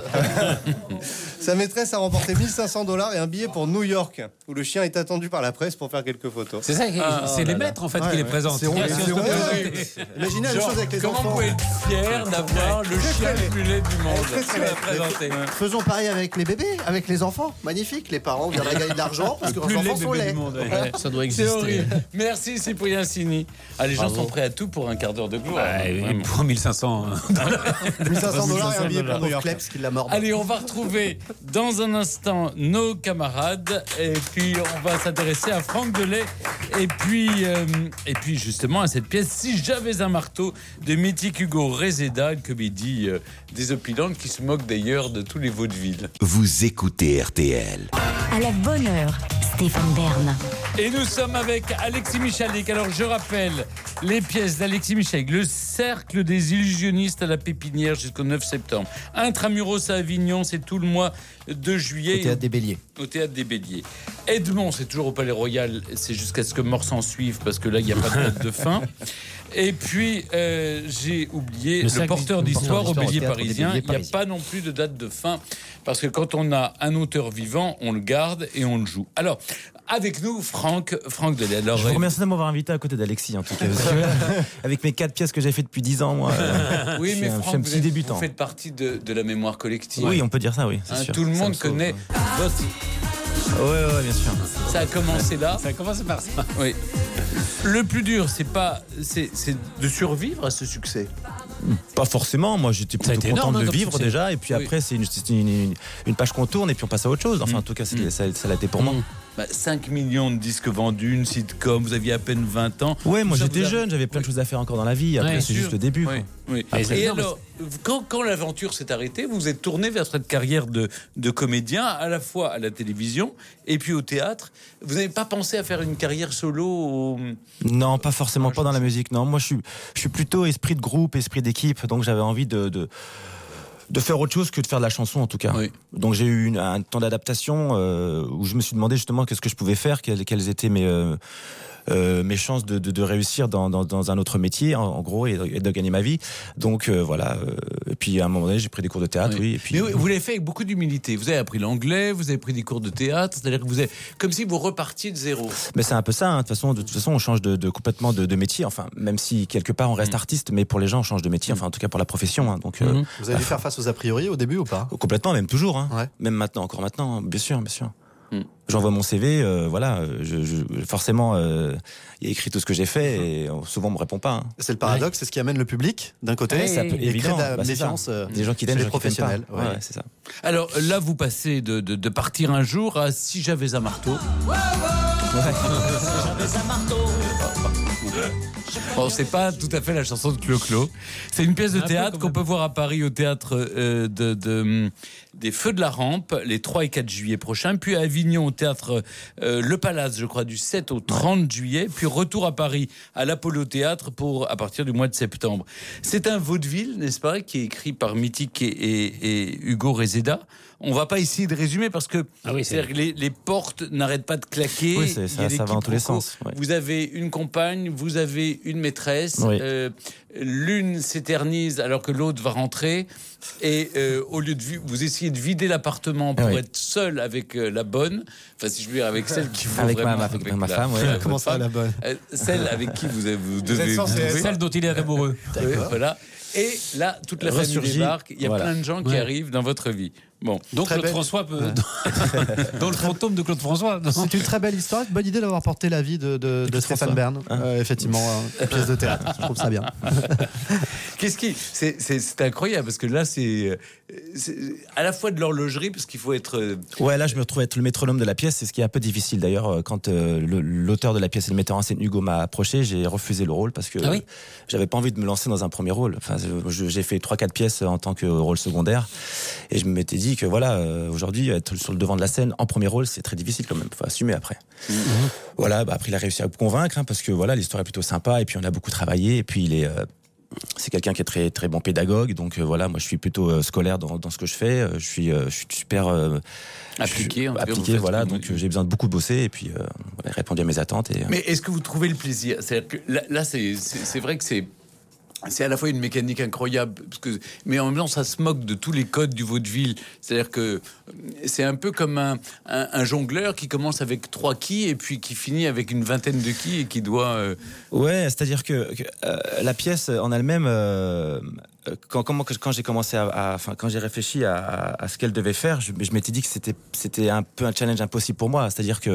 Sa maîtresse a remporté mille cinq cents dollars et un billet pour New York, où le chien est attendu par la presse pour faire quelques photos. C'est ça, ah, c'est oh les maîtres en fait ouais, qui ouais. les présentent. C'est ouais, c'est ouais, ouais. Imaginez la chose avec les comment enfants. Comment vous pouvez être fier d'avoir le chien le plus laid du monde présenté. Faisons pareil avec les bébés, avec les enfants. Magnifique, les parents viendraient gagner de l'argent parce que leurs enfants sont laids. Ça doit exister. C'est horrible. Merci Cyprien Sini. Ah, les gens Bravo. sont prêts à tout pour un quart d'heure de gloire. Ouais, pour mille cinq cents mille cinq cents dollars et un billet pour New York. Allez, on va retrouver dans un instant nos camarades et puis on va s'intéresser à Franck Delay Et puis, euh, et puis justement, à cette pièce, Si j'avais un marteau, de mythique Hugo Rezeda, une comédie euh, désopilante qui se moque d'ailleurs de tous les vaudevilles. Vous écoutez R T L. À la bonne heure, Stéphane Bern. Et nous sommes avec Alexis Michalik. Alors je rappelle les pièces d'Alexis Michalik. Le Cercle des illusionnistes à la Pépinière jusqu'au neuf septembre. Intramuros à Avignon, c'est tout le mois de juillet. Au Théâtre des Béliers. Au Théâtre des Béliers. Edmond, c'est toujours au Palais Royal. C'est jusqu'à ce que mort s'en suive parce que là, il n'y a pas de date de fin. Et puis, euh, j'ai oublié le, le porteur d'histoire au Bélier parisien. Il n'y a pas non plus de date de fin parce que quand on a un auteur vivant, on le garde et on le joue. Alors, avec nous, Franck, Franck Delay. Alors, je vous remercie de m'avoir invité à côté d'Alexis, en tout cas. Parce que, avec mes quatre pièces que j'ai fait depuis dix ans, moi, euh, oui, je mais suis un, Franck, je suis un petit vous êtes, débutant. Vous faites partie de, de la mémoire collective. Oui, on peut dire ça, oui. Hein, sûr. tout le monde ça connaît sauve. votre... Oui, ouais, bien sûr. Ça a commencé là. Ça a commencé par ça. Oui. Le plus dur, c'est pas, c'est, c'est de survivre à ce succès. Pas forcément. Moi, j'étais plutôt content énorme, de le hein, vivre succès. déjà. Et puis Oui. après, c'est une, c'est une, une, une page qu'on tourne et puis on passe à autre chose. Enfin, Mm. en tout cas, c'est- Mm. ça, ça l'a été pour moi. Bah, cinq millions de disques vendus, une sitcom, vous aviez à peine vingt ans. Ouais, moi Ça, j'étais vous avez- jeune, j'avais plein de choses à faire encore dans la vie. Après, Ouais, c'est sûr. juste le début. Oui, quoi. oui. Après, Et non, mais alors, quand, quand l'aventure s'est arrêtée, vous vous êtes tourné vers cette carrière de, de comédien, à la fois à la télévision et puis au théâtre. Vous n'avez pas pensé à faire une carrière solo au... Non, pas forcément, pas dans la musique. Non, moi je suis, je suis plutôt esprit de groupe, esprit d'équipe. Donc j'avais envie de, de, de faire autre chose que de faire de la chanson en tout cas. Oui. Donc j'ai eu une- un temps d'adaptation euh, où je me suis demandé justement qu'est-ce que je pouvais faire, quelles, quelles étaient mes, euh, euh, mes chances de, de, de réussir dans, dans, dans un autre métier, en, en gros, et de, et de gagner ma vie. Donc euh, voilà. euh, et puis à un moment donné, j'ai pris des cours de théâtre, oui. Oui. Et puis, Mais oui, vous l'avez fait avec beaucoup d'humilité. Vous avez appris l'anglais, vous avez pris des cours de théâtre, c'est-à-dire que vous avez, comme si vous repartiez de zéro. Mais c'est un peu ça, hein. De toute façon, de toute façon, on change de, de complètement de, de métier. Enfin, même si quelque part on reste Mm. artiste, mais pour les gens, on change de métier. Enfin, en tout cas pour la profession. Hein. Donc euh, Mhm. Vous avez dû faire face aux a priori au début ou pas? complètement, même toujours. Hein. Ouais. Même maintenant, encore maintenant, hein. Bien sûr, bien sûr. Mm. J'envoie mon C V, euh, voilà. Je, je, forcément, euh, il y a écrit tout ce que j'ai fait et euh, souvent on me répond pas. Hein. C'est le paradoxe, c'est ce qui amène le public d'un côté. Ouais, ça peut- et crée évident. de la Bah, c'est ça. méfiance. euh, Des gens qui chez t'aiment, les des gens qui t'aiment pas. professionnels. Ouais, ouais. c'est ça. Alors là, vous passez de, de, de partir un jour à Si j'avais un marteau. Bon, c'est pas tout à fait la chanson de Clo-Clo. C'est une pièce de Un peu théâtre quand qu'on même. peut voir à Paris au théâtre euh, de, de, des Feux de la Rampe les trois et quatre juillet prochains. Puis à Avignon au théâtre euh, Le Palace, je crois, du sept au trente juillet. Puis retour à Paris à l'Apollo Théâtre pour, à partir du mois de septembre. C'est un vaudeville, n'est-ce pas, qui est écrit par Mythique et, et, et Hugo Rezeda. On va pas essayer de résumer parce que, Ah oui, c'est- c'est-à-dire que les, les portes n'arrêtent pas de claquer. Oui, c'est- Il ça- y a des ça va dans tous les quiproquos. sens, ouais. Vous avez une compagne, vous avez une maîtresse. Oui. Euh, l'une s'éternise alors que l'autre va rentrer. Et euh, au lieu de vi- vous essayez de vider l'appartement pour Oui. être seul avec euh, la bonne, enfin si je veux dire avec celle qui vous Avec ma- vraiment, avec ma la- femme, ouais. la- Comment votre ça, la bonne? euh, Celle avec qui vous, avez- vous devez êtes censé vous être devez- Celle dont il est amoureux. oui, voilà. Et là, toute la famille Ressurgit. débarque. Il y a Voilà. plein de gens qui Ouais. arrivent dans votre vie. Bon. Donc Très Claude belle. François peut. Dans le fantôme de Claude François. non. C'est une très belle histoire. Bonne idée d'avoir porté la vie de, de, de Stéphane Bern. Euh, effectivement, euh, une pièce de théâtre. Je trouve ça bien. Qu'est-ce qui. C'est, c'est, c'est incroyable parce que là, c'est, c'est à la fois de l'horlogerie parce qu'il faut être. euh, Ouais, là, je me retrouve être le métronome de la pièce. C'est ce qui est un peu difficile. D'ailleurs, euh, quand euh, le- l'auteur de la pièce et le metteur en scène Hugo m'a approché, j'ai refusé le rôle parce que Ah oui euh, j'avais pas envie de me lancer dans un premier rôle. Enfin, je- je- j'ai fait trois, quatre pièces en tant que rôle secondaire et je m'étais dit que voilà, euh, aujourd'hui, être sur le devant de la scène en premier rôle, c'est très difficile quand même. Faut assumer après. Voilà. Bah, après, il a réussi à me convaincre hein, parce que voilà, l'histoire est plutôt sympa et puis on a beaucoup travaillé et puis il est euh, c'est quelqu'un qui est très très bon pédagogue, donc euh, voilà, moi je suis plutôt euh, scolaire dans, dans ce que je fais. Euh, je suis euh, je suis super euh, Appliqué, je- en tout cas, vous appliqué, faites voilà. ce que vous Donc dites. euh, j'ai besoin de beaucoup bosser et puis euh, voilà, répondu à mes attentes. Et, euh, Mais est-ce que vous trouvez le plaisir? C'est-à-dire que là, là, c'est, c'est, c'est vrai que c'est. C'est à la fois une mécanique incroyable, parce que, mais en même temps, ça se moque de tous les codes du vaudeville. C'est-à-dire que c'est un peu comme un, un, un jongleur qui commence avec trois quilles et puis qui finit avec une vingtaine de quilles et qui doit. euh, Ouais, c'est-à-dire que, que, euh, la pièce en elle-même, euh, quand, comment- quand j'ai commencé à, à- enfin, quand j'ai réfléchi à, à, à ce qu'elle devait faire, je, je m'étais dit que c'était, c'était un peu un challenge impossible pour moi. C'est-à-dire que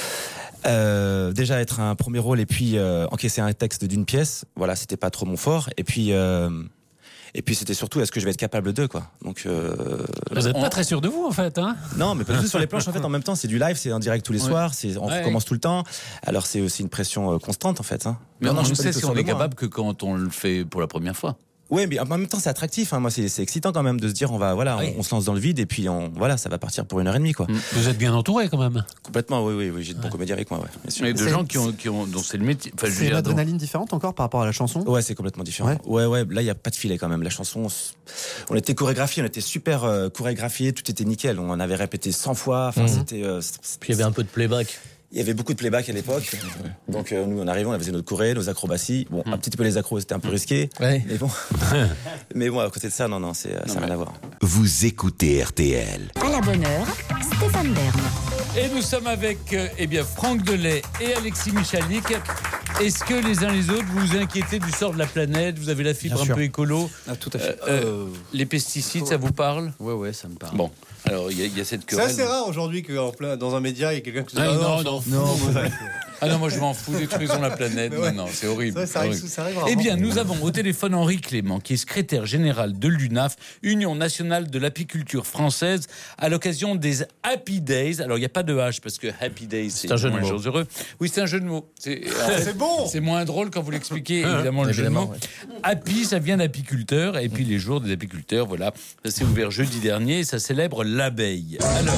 euh, déjà être un premier rôle et puis euh, encaisser un texte d'une pièce, voilà, c'était pas trop mon fort. Et puis euh, Et puis c'était surtout est-ce que je vais être capable d'eux, quoi. Donc euh, vous n'êtes pas très sûr de vous en fait, hein? Non, mais pas du tout sur les planches. En fait, en même temps, c'est du live, c'est en direct tous les Ouais. soirs, c'est on Ouais. recommence tout le temps. Alors c'est aussi une pression euh, constante en fait. Hein. Mais Non, non, on je ne suis pas sait du tout si sûr on de est moi, capable que quand on le fait pour la première fois. Oui, mais en même temps, c'est attractif. Hein. Moi, c'est, c'est excitant quand même de se dire, on va, voilà, Oui. on, on se lance dans le vide et puis on, voilà, ça va partir pour une heure et demie, quoi. Vous êtes bien entouré quand même. Complètement, oui, oui, oui. J'ai de bons comédiens avec moi, ouais, bien sûr. Mais de C'est- gens qui ont, qui ont, dont c'est le métier. Enfin, je veux C'est une dire, dont- adrénaline différente encore par rapport à la chanson. Ouais, c'est complètement différent. Ouais, ouais. Là, il y a pas de filet quand même. La chanson, on, s- on était chorégraphié, on était super euh, chorégraphié, tout était nickel. On en avait répété cent fois. Enfin, Mhm. c'était. euh, c'était- Puis il y avait un peu de playback. Il y avait beaucoup de playback à l'époque. Donc euh, nous, on arrivait, on faisait notre choré, nos acrobaties. Bon, un petit peu les accros, c'était un peu risqué. Ouais. Mais bon. mais bon, à côté de ça, non, non, c'est, ça n'a rien à voir. Vous écoutez R T L. À la bonne heure, Stéphane Bern. Et nous sommes avec euh, eh bien, Franck Delay et Alexis Michalik. Est-ce que les uns les autres vous vous inquiétez du sort de la planète? Vous avez la fibre Bien un sûr. peu écolo. Ah, tout à fait. Euh, euh, les pesticides, ça vous parle? Ouais, ouais, ça me parle. Bon, alors il y, a- il y a cette C'est querelle. assez rare aujourd'hui que en plein, dans un média, il y ait quelqu'un qui se dit Ah, ah, non, on non, s'en fout. non, Ah non, moi je m'en fous, détruisons la planète. Mais ouais. Non, non, c'est horrible. Ça, ça arrive- horrible. ça arrive Eh rarement. bien, nous avons au téléphone Henri Clément, qui est secrétaire général de l'U N A F, Union nationale de l'apiculture française, à l'occasion des Happy Days. Alors, il n'y a pas de H, parce que Happy Days, c'est un jeu de moins mots. jours heureux. Oui, c'est un jeu de mots. C'est en fait, C'est bon. c'est moins drôle quand vous l'expliquez, évidemment, le jeu de Évidemment, mots. Happy, ça vient d'apiculteur, et puis les jours des apiculteurs, voilà. Ça s'est ouvert jeudi dernier, et ça célèbre l'abeille. Alors,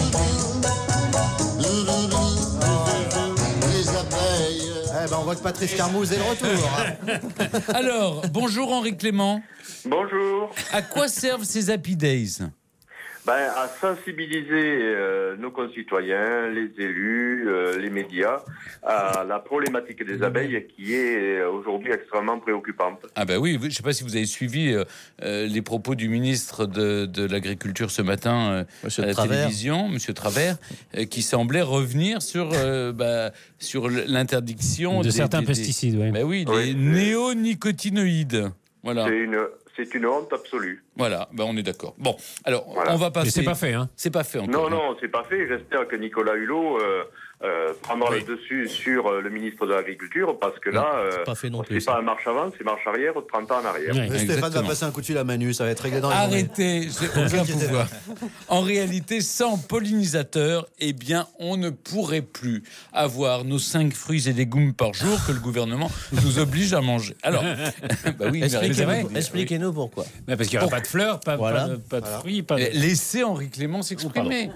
Eh ben, on voit que Patrice Carmouze est de retour. alors bonjour Henri Clément. Bonjour. À quoi servent ces Happy Days? Ben, à sensibiliser euh, nos concitoyens, les élus, euh, les médias, à la problématique des abeilles qui est euh, aujourd'hui extrêmement préoccupante. Ah ben oui, je ne sais pas si vous avez suivi euh, euh, les propos du ministre de, de l'Agriculture ce matin euh, Monsieur à la Travers. télévision, Monsieur Travers, euh, qui semblait revenir sur, euh, bah, sur l'interdiction De des- certains des- des- pesticides, oui. Ben oui, Oui, les c'est- néonicotinoïdes. Voilà, C'est une, c'est une honte absolue. voilà, ben on est d'accord. Bon, alors Voilà. on va passer. Mais c'est pas fait, hein. C'est pas fait Non, encore. non, c'est pas fait. J'espère que Nicolas Hulot euh, euh, prendra Oui. le dessus sur euh, le ministre de l'Agriculture, parce que là, euh, c'est pas fait non plus, c'est ça. pas un marche avant, c'est marche arrière, trente ans en arrière. Ouais. Mais Stéphane Exactement. va passer un coup de fil à Manu, ça va être réglé dans les journées. Arrêtez, j'ai aucun pouvoir. En réalité, sans pollinisateurs, eh bien, on ne pourrait plus avoir nos cinq fruits et légumes par jour que le gouvernement nous oblige à manger. Alors, bah oui, mais Expliquez-nous, arrêtez. expliquez-nous pourquoi. Mais parce qu'il n'y aura pas de fleurs, pas, Voilà. pas de, pas de fruits, pas de... Eh, Laissez Henri Clément s'exprimer.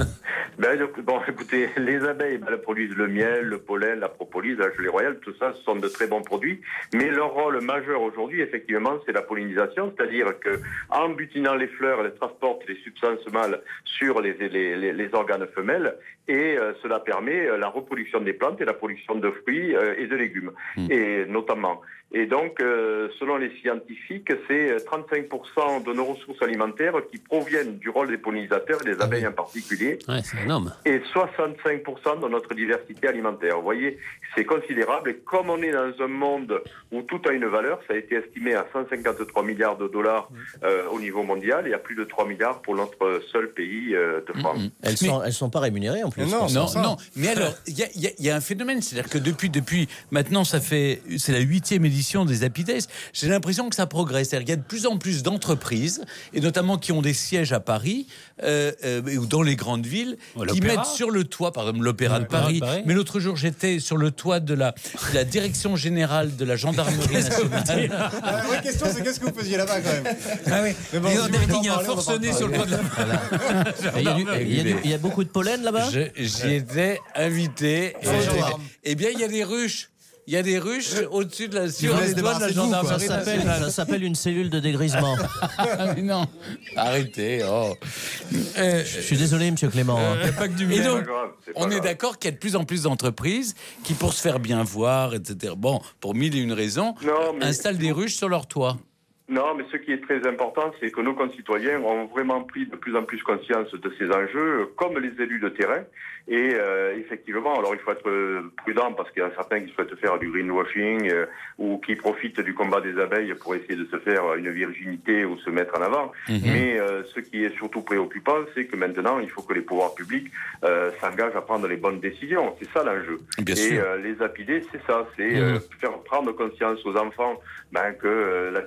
Ben, donc, bon, écoutez, les abeilles, ben, elles produisent le miel, le pollen, la propolis, la gelée royale, tout ça, ce sont de très bons produits. Mais leur rôle majeur aujourd'hui, effectivement, c'est la pollinisation, c'est-à-dire que en butinant les fleurs, elles transportent les substances mâles sur les, les, les, les organes femelles, et euh, cela permet euh, la reproduction des plantes et la production de fruits euh, et de légumes, Mmh. et notamment. Et donc, euh, selon les scientifiques, c'est trente-cinq pour cent de nos ressources alimentaires qui proviennent du rôle des pollinisateurs et des abeilles en particulier, Ouais, c'est énorme. et soixante-cinq pour cent de notre diversité alimentaire. Vous voyez, c'est considérable. Et comme on est dans un monde où tout a une valeur, ça a été estimé à cent cinquante-trois milliards de dollars euh, au niveau mondial et à plus de trois milliards pour notre seul pays euh, de France. Mhm. Elles Mais- sont, elles sont pas rémunérées en plus. Mais non, pour ça. Non, ça. non. Mais alors, il y a, il y a- il y a un phénomène, c'est-à-dire que depuis, depuis maintenant, ça fait, c'est la huitième édition des Happy Days. J'ai l'impression que ça progresse. C'est-à-dire qu'il y a de plus en plus d'entreprises, et notamment qui ont des sièges à Paris euh, euh, ou dans les grandes villes, Oh, qui l'Opéra. mettent sur le toit, par exemple l'Opéra de L'Opéra de Paris. Paris. Mais l'autre jour, j'étais sur le toit de la, de la direction générale de la gendarmerie nationale. La vraie question, c'est qu'est-ce que vous faisiez là-bas quand même? Ah oui. Mais bon, Et si on vous avait voulez dit en qu'il y a un parler, on va forcené en sur le toit parler. de la Et Il y, a du- il y a du- il y a beaucoup de pollen là-bas. Je- J'y étais invité. Et, Sans gendarme. eh bien, il y a des ruches. Il y a des ruches au-dessus de la, sur voulaient les se toits de la débarrasser de vous, quoi. Ça gendarmerie s'appelle, nationale. ça s'appelle une cellule de dégrisement. Ah, mais non, arrêtez. Oh. Euh, Je suis désolé, monsieur Clément. hein. euh, pas que du C'est Et pas donc, grave, c'est pas on est grave. d'accord qu'il y a de plus en plus d'entreprises qui, pour se faire bien voir, et cetera, bon, pour mille et une raisons, Non, mais- installent des ruches sur leur toit. Non, mais ce qui est très important, c'est que nos concitoyens ont vraiment pris de plus en plus conscience de ces enjeux, comme les élus de terrain. Et euh, effectivement, alors il faut être euh, prudent parce qu'il y en a certains qui souhaitent faire du greenwashing euh, ou qui profitent du combat des abeilles pour essayer de se faire une virginité ou se mettre en avant. Mhm. Mais euh, ce qui est surtout préoccupant, c'est que maintenant, il faut que les pouvoirs publics euh, s'engagent à prendre les bonnes décisions. C'est ça l'enjeu. Bien Et sûr. euh, les apidés, c'est ça, c'est euh, faire prendre conscience aux enfants ben, que euh, la biodiversité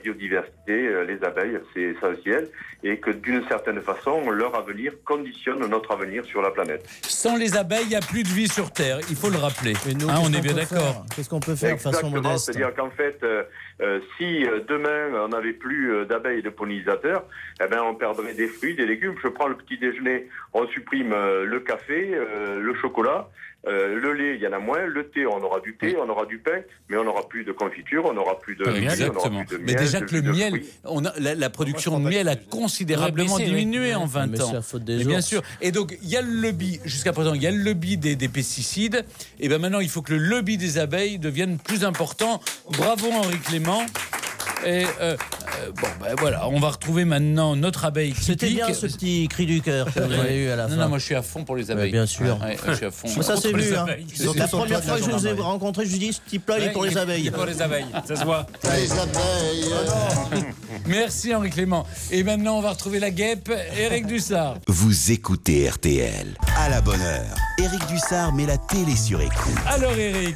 biodiversité, les abeilles, c'est essentiel, et que d'une certaine façon, leur avenir conditionne notre avenir sur la planète. Sans les abeilles, il n'y a plus de vie sur Terre, il faut le rappeler. Nous, hein, on est bien peut d'accord. faire Qu'est-ce qu'on peut faire de façon Exactement, modeste? c'est-à-dire qu'en fait, euh, euh, si euh, demain on n'avait plus euh, d'abeilles et de pollinisateurs, eh ben, on perdrait des fruits, des légumes. Je prends le petit déjeuner, on supprime euh, le café, euh, le chocolat. Euh, le lait, il y en a moins. Le thé, on aura du thé, on aura du pain, mais on n'aura plus de confiture, on n'aura plus de miel. Exactement. Plus de mais miel, déjà de que le jus de miel, fruits. on a, la, la production de miel a considérablement baissé, diminué oui. en vingt Mais ans. c'est la faute des Mais bien ours. sûr. Et donc, il y a le lobby, jusqu'à présent, il y a le lobby des, des pesticides. Et bien maintenant, il faut que le lobby des abeilles devienne plus important. Bravo Henri Clément. Et euh, euh, bon, ben voilà, on va retrouver maintenant notre abeille typique. C'était bien ce petit cri du cœur que vous avez eu à la non, fin. Non, moi je suis à fond pour les abeilles. Ouais, bien sûr. Ouais, je suis à fond. Mais ça c'est Contre les vu. Hein. abeilles. La première fois que je vous ai rencontré, je vous dis ce type-là, il est pour les abeilles. Il est pour les abeilles, ça se voit. Les abeilles. Merci Henri Clément. Et maintenant, on va retrouver la guêpe, Éric Dussard. Vous écoutez R T L. À la bonne heure, Éric Dussard met la télé sur écoute. Alors Éric,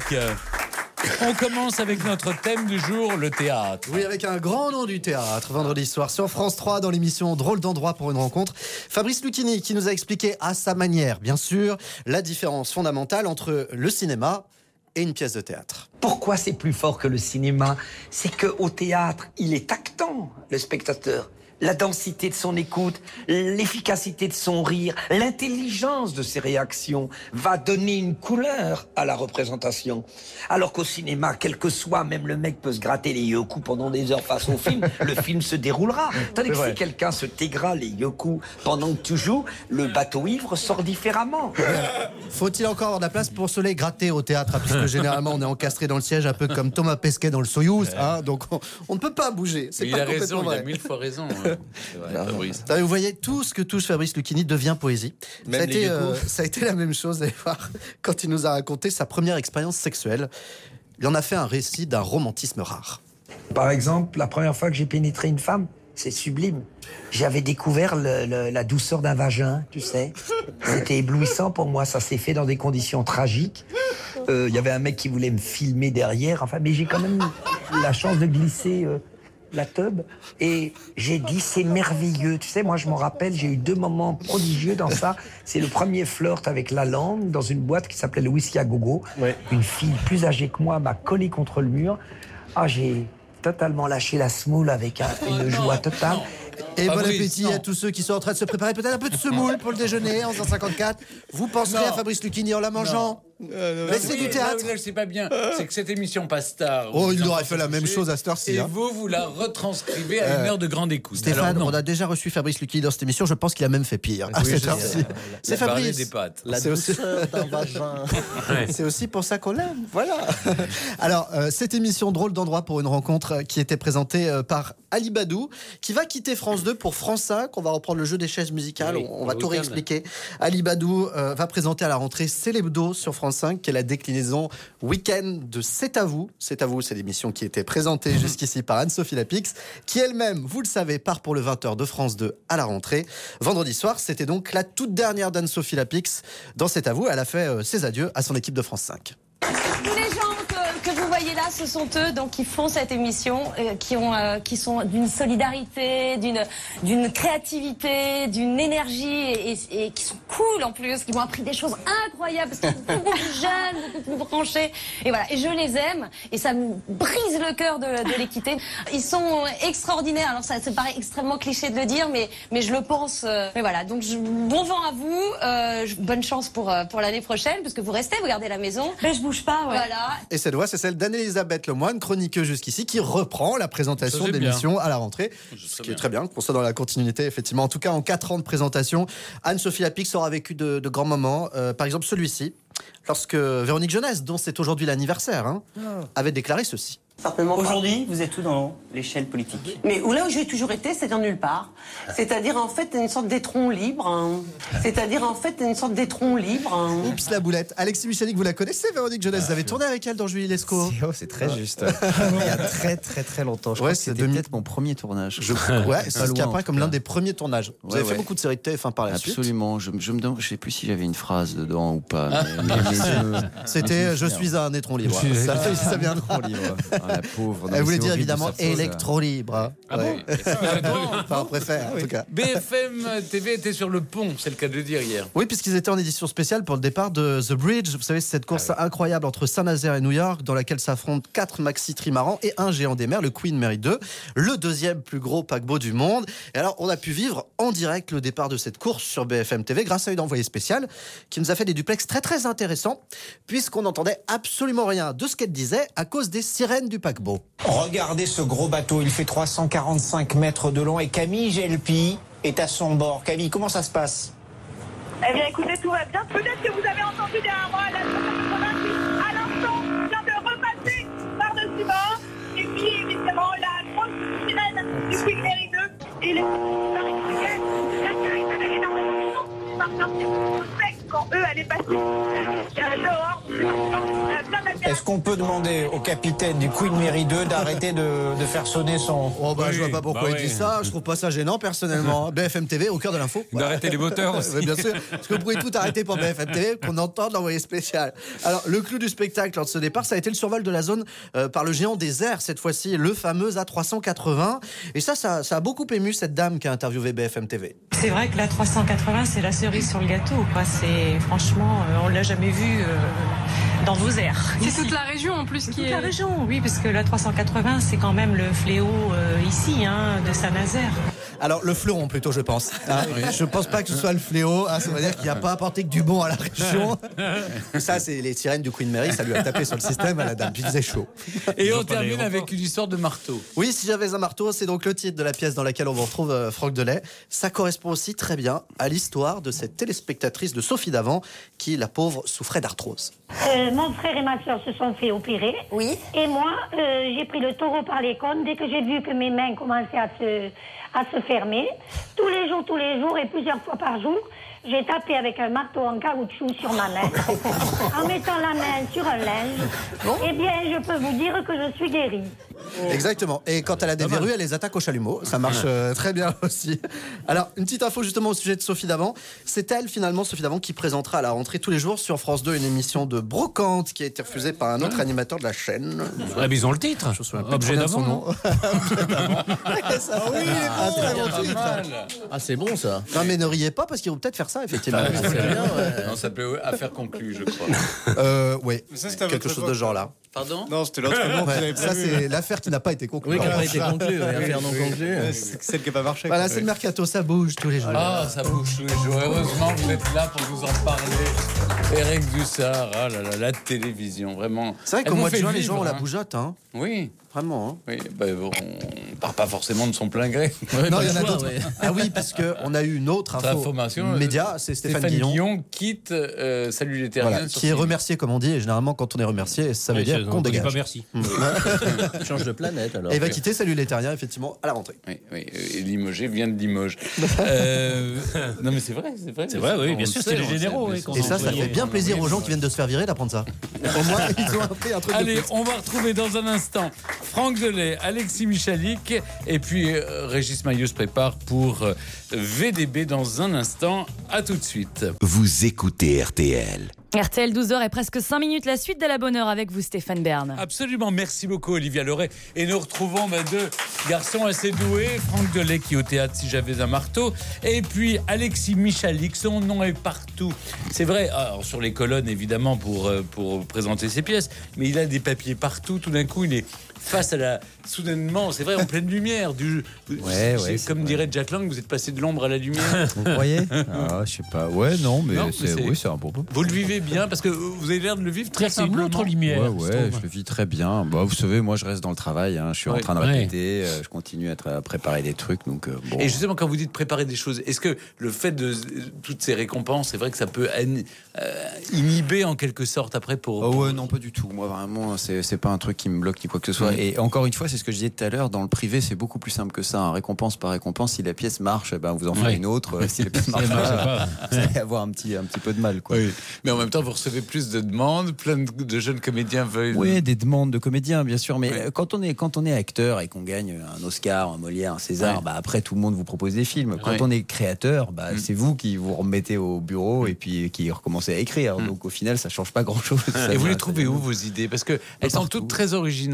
on commence avec notre thème du jour, le théâtre. Oui, avec un grand nom du théâtre, vendredi soir sur France trois dans l'émission Drôle d'endroit pour une rencontre. Fabrice Lucchini qui nous a expliqué à sa manière, bien sûr, la différence fondamentale entre le cinéma et une pièce de théâtre. Pourquoi c'est plus fort que le cinéma? C'est qu'au théâtre, il est actant, le spectateur. La densité de son écoute, l'efficacité de son rire, l'intelligence de ses réactions va donner une couleur à la représentation. Alors qu'au cinéma, quel que soit, même le mec peut se gratter les yoku pendant des heures face au film, le film se déroulera. Tandis que si quelqu'un se tégra les yoku pendant que tu joues, le bateau ivre sort différemment. Faut-il encore avoir de la place pour se les gratter au théâtre, hein, puisque généralement on est encastré dans le siège, un peu comme Thomas Pesquet dans le Soyouz, hein, donc on, on ne peut pas bouger. C'est Mais pas il a complètement raison, vrai. il a mille fois raison. hein. C'est vrai, Fabrice. Ah, vous voyez, tout ce que touche Fabrice Lucchini devient poésie. Même ça, a les été, geckos. euh, ça a été la même chose, vous allez voir, quand il nous a raconté sa première expérience sexuelle. Il en a fait un récit d'un romantisme rare. Par exemple, la première fois que j'ai pénétré une femme, c'est sublime. J'avais découvert le- le- la douceur d'un vagin, tu sais. C'était éblouissant pour moi. Ça s'est fait dans des conditions tragiques. Euh, Il y avait un mec qui voulait me filmer derrière. Enfin, mais j'ai quand même eu la chance de glisser euh, la teub. Et j'ai dit, c'est merveilleux. Tu sais, moi, je m'en rappelle, j'ai eu deux moments prodigieux dans ça. C'est le premier flirt avec la langue dans une boîte qui s'appelait le Whisky à Gogo. Une fille plus âgée que moi m'a collé contre le mur. Ah, j'ai totalement lâché la smoule avec un- une joie totale. Et bon Fabrice, appétit non. à tous ceux qui sont en train de se préparer peut-être un peu de semoule pour le déjeuner en onze heures cinquante-quatre. Vous penserez Non. à Fabrice Lucchini en la mangeant. Mais c'est du théâtre. Là, là, c'est pas bien. C'est que cette émission passe tard. Oh, Vous il en aurait pensez fait la même toucher. chose à cette heure-ci, Et hein. vous, vous la retranscrivez à une Euh, heure de grande écoute. Stéphane, Alors, non. on a déjà reçu Fabrice Lucchini dans cette émission. Je pense qu'il a même fait pire à Oui, cette je heure-ci. sais. C'est Il a parlé Fabrice. des pâtes. La C'est aussi- douceur d'un vagin. C'est aussi pour ça qu'on l'aime. Voilà. Alors, euh, cette émission Drôle d'endroit pour une rencontre euh, qui était présentée euh, par Ali Badou, qui va quitter France deux pour France cinq. On va reprendre le jeu des chaises musicales. Oui, on on va le tout week-end. réexpliquer. Ali Badou euh, va présenter à la rentrée C'est l'hebdo sur France cinq, qui est la déclinaison week-end de C'est à vous. C'est à vous, c'est l'émission qui était présentée jusqu'ici par Anne-Sophie Lapix, qui elle-même, vous le savez, part pour le vingt heures de France deux à la rentrée. Vendredi soir, c'était donc la toute dernière d'Anne-Sophie Lapix dans C'est à vous. Elle a fait euh, ses adieux à son équipe de France cinq. Tous les gens que, que vous voyez là, ce sont eux donc, qui font cette émission, euh, qui, ont, euh, qui sont d'une solidarité, d'une, d'une créativité, d'une énergie et, et- et qui sont cool en plus, qui m'ont appris des choses incroyables parce qu'ils sont beaucoup plus jeunes, beaucoup plus branchés. Et voilà, et je les aime et ça me brise le cœur de, de les quitter. Ils sont extraordinaires. Alors ça, ça paraît extrêmement cliché de le dire, mais, mais je le pense. euh, mais voilà, donc je- bon vent à vous, euh, je- bonne chance pour, euh, pour l'année prochaine parce que vous restez, vous gardez la maison. Mais je bouge pas, ouais. Voilà. Et cette voix, c'est celle d'Anne-Elisabeth Lemoine, chroniqueuse jusqu'ici, qui reprend la présentation Ça, c'est de bien. l'émission à la rentrée. Ça, Ce c'est qui bien. est très bien, qu'on soit dans la continuité, effectivement. En tout cas, en quatre ans de présentation, Anne-Sophie Lapix aura vécu de, de grands moments. Euh, par exemple, celui-ci, lorsque Véronique Jeunesse, dont c'est aujourd'hui l'anniversaire, hein, avait déclaré ceci. Certainement Aujourd'hui, vous êtes où dans l'échelle politique? Mais où là où j'ai toujours été, c'est-à-dire nulle part. C'est-à-dire en fait une sorte d'étron libre. hein. C'est-à-dire en fait une sorte d'étron libre. hein. Oups, la boulette. Alexis Michalik, vous la connaissez, Véronique Jeunesse? Vous avez tourné avec elle dans Julie Lescaut. C'est, oh, c'est très juste. Il y a très très très longtemps. Je Ouais, crois que c'est c'était demi- peut-être mon premier tournage. Je... Ouais, c'est Pas ce qui loin, en apparaît tout comme cas. l'un des premiers tournages. Vous Ouais, avez fait ouais. beaucoup de séries de T F un par la suite. Absolument. Je, me- je me demande, je sais plus si j'avais une phrase dedans ou pas. Mais, mais- mais je- C'était Je suis un étron libre. Je suis- Ça, ça vient. Trop libre. Ouais. la pauvre. Non, Elle mais voulait c'est dire horrible, évidemment sa pauvre. électro-libre. Ah bon Enfin, on préfère, en tout cas. B F M T V était sur le pont, c'est le cas de le dire hier. Oui, puisqu'ils étaient en édition spéciale pour le départ de The Bridge. Vous savez, c'est cette course Ah oui. incroyable entre Saint-Nazaire et New York, dans laquelle s'affrontent quatre maxi trimarans et un géant des mers, le Queen Mary deux, le deuxième plus gros paquebot du monde. Et alors, on a pu vivre en direct le départ de cette course sur B F M T V grâce à une envoyée spéciale qui nous a fait des duplex très très intéressants, puisqu'on n'entendait absolument rien de ce qu'elle disait à cause des sirènes du paquebot. Regardez ce gros bateau, il fait trois cent quarante-cinq mètres de long et Camille Gelpi est à son bord. Camille, comment ça se passe? Eh bien, écoutez, tout va bien. Peut-être que vous avez entendu derrière moi la quatre-vingt-huit. À l'instant, on vient de repasser par-dessus bord. Et puis, évidemment, la grosse sirène du Queen Mary deux. Et les Américains, l'accueil avait énormément de gens. Parce qu'on sait quand eux allaient passer euh, dehors. Est-ce qu'on peut demander au capitaine du Queen Mary deux d'arrêter de, de faire sonner son... Oh bah Oui, je vois pas pourquoi bah il oui. dit ça, je trouve pas ça gênant personnellement. B F M T V au cœur de l'info. D'arrêter les moteurs aussi. Oui, bien sûr, parce que vous pouvez tout arrêter pour B F M T V, qu'on entende l'envoyé spécial. Alors le clou du spectacle lors de ce départ, ça a été le survol de la zone euh, par le géant des airs, cette fois-ci le fameux A trois cent quatre-vingts. Et ça, ça, ça a beaucoup ému cette dame qui a interviewé B F M T V. C'est vrai que la trois cent quatre-vingts, c'est la cerise sur le gâteau, quoi. C'est franchement, euh, on l'a jamais vu euh, dans vos airs. C'est toute la région en plus qui Toute est. la région, oui, parce que la trois cent quatre-vingts, c'est quand même le fléau euh, ici, hein, de Saint-Nazaire. Alors le fleuron plutôt, je pense. Hein, je pense pas que ce soit le fléau. Hein, ça veut dire qu'il n'y a pas apporté que du bon à la région. Ça, c'est les sirènes du Queen Mary. Ça lui a tapé sur le système à la dame. Puis il faisait chaud. Et on termine avec une histoire de marteau. Oui, si j'avais un marteau, c'est donc le titre de la pièce dans laquelle on vous retrouve euh, Franck Delay. Ça correspond aussi très bien à l'histoire de cette téléspectatrice de Sophie Davant qui, la pauvre, souffrait d'arthrose. Euh, mon frère et ma soeur se sont fait opérer. Oui. Et moi, euh, j'ai pris le taureau par les cônes dès que j'ai vu que mes mains commençaient à se, à se fermer. Tous les jours, tous les jours et plusieurs fois par jour, j'ai tapé avec un marteau en caoutchouc sur ma main. En mettant la main sur un linge, eh bien, je peux vous dire que je suis guérie. Exactement. Et quand elle a des verrues, elle les attaque au chalumeau. Ça marche euh, très bien aussi. Alors, une petite info justement au sujet de Sophie Davant. C'est elle, finalement, Sophie Davant, qui présentera à la rentrée tous les jours sur France deux une émission de brocante qui a été refusée par un autre animateur de la chaîne. Ah, mais ils ont le titre. Je me souviens plus Objet très bien de son d'avant. nom. Ça, oui, il est bon, très bon titre. Ah, c'est bon ça. Non, mais ne riez pas parce qu'ils vont peut-être faire ça, effectivement. Ah, c'est bien, ouais. Non, ça s'appelait Affaire conclue, je crois. Euh, oui, Ça, c'était à quelque votre chose époque. de ce genre-là. Pardon? Non, c'était l'autre nom que vous Ouais, avez ça, prévu. c'est l'affaire qui n'a pas été conclue. Oui, qui n'a pas été conclue, ouais, Oui, affaire non oui. conclue. Ouais, C'est celle qui n'a pas marché. Voilà, quoi. c'est le mercato, ça bouge tous les jours. Ah, ça bouge tous les jours. Heureusement, vous êtes là pour nous en parler. Eric Dussard, ah là là, la télévision, vraiment. C'est vrai Elle qu'au vous mois de fait juin, les vivre, gens ont la hein. bougeotte, hein. Oui. Vraiment, hein. Oui, bah, bon, on part pas forcément de son plein gré. Non, il y en a d'autres. Ah oui, parce qu'on a eu une autre info Information. média, c'est Stéphane, Guillon, quitte euh, Salut les Terriens. voilà, qui est remercié, comme on dit. Et généralement, quand on est remercié, ça veut Oui, dire ça, qu'on on dit dégage. pas merci. Mmh. Change de planète alors. Et il va quitter Salut les Terriens, effectivement, à la rentrée. Oui, oui, et Limogé vient de Limoges. euh, non, mais c'est vrai, c'est vrai. C'est vrai, oui, On bien le sûr, sait, c'est les on le généraux, sait, oui, bien qu'on Et sûr. ça, ça envoyé, fait bien on plaisir envoyé aux gens ça. qui viennent de se faire virer d'apprendre ça. Au moins, ils ont appris un truc de Allez, plus. on va retrouver dans un instant Franck Delay, Alexis Michalik et puis euh, Régis Maillot se prépare pour euh, V D B dans un instant. À tout de suite. Vous écoutez R T L. R T L douze heures et presque cinq minutes, la suite de la bonne heure avec vous Stéphane Bern. Absolument, merci beaucoup Olivia Leray. Et nous retrouvons bah, deux garçons assez doués, Franck Delay qui est au théâtre Si j'avais un marteau, et puis Alexis Michalik, son nom est partout. C'est vrai, alors, sur les colonnes évidemment pour, euh, pour présenter ses pièces, mais il a des papiers partout, tout d'un coup il est face à la... Soudainement, c'est vrai, en pleine lumière. Du, Ouais, ouais, c'est comme c'est dirait Jack Lang, vous êtes passé de l'ombre à la lumière. Vous croyez? Ah, je sais pas. Ouais, non, mais, Non, mais c'est, c'est- oui, c'est un bon peu. Vous le vivez bien parce que vous avez l'air de le vivre très C'est une simplement. autre lumière. Ouais, ouais, je le vis très bien. Bah, vous savez, moi, je reste dans le travail. Hein. Je suis en Ouais. train de Ouais. répéter. euh, je continue à, tra- à préparer des trucs. Donc, euh, bon. Et justement, quand vous dites préparer des choses, est-ce que le fait de toutes ces récompenses, c'est vrai que ça peut in- euh, inhiber en quelque sorte après pour. Oh ouais, non, pas du tout. Moi, vraiment, c'est, c'est pas un truc qui me bloque ni quoi que ce soit. Mm. Et encore une fois, c'est ce que je disais tout à l'heure. Dans le privé, c'est beaucoup plus simple que ça. Hein. Récompense par récompense. Si la pièce marche, eh ben, vous en ferez Ouais. une autre. Euh, Si la pièce marche Ça marche pas, pas. vous allez avoir un petit, un petit peu de mal, quoi. Oui. Mais en même temps, vous recevez plus de demandes, plein de, de jeunes comédiens veulent. Oui, des demandes de comédiens, bien sûr. Mais Ouais. euh, quand on est quand on est acteur et qu'on gagne un Oscar, un Molière, un César, Ouais. bah après tout le monde vous propose des films. Quand Ouais. on est créateur, bah Mm. c'est vous qui vous remettez au bureau et puis qui recommencez à écrire. Mm. Donc au final, ça change pas grand chose. Et vous les trouvez où vos idées? Parce que elles sont partout. toutes très originales.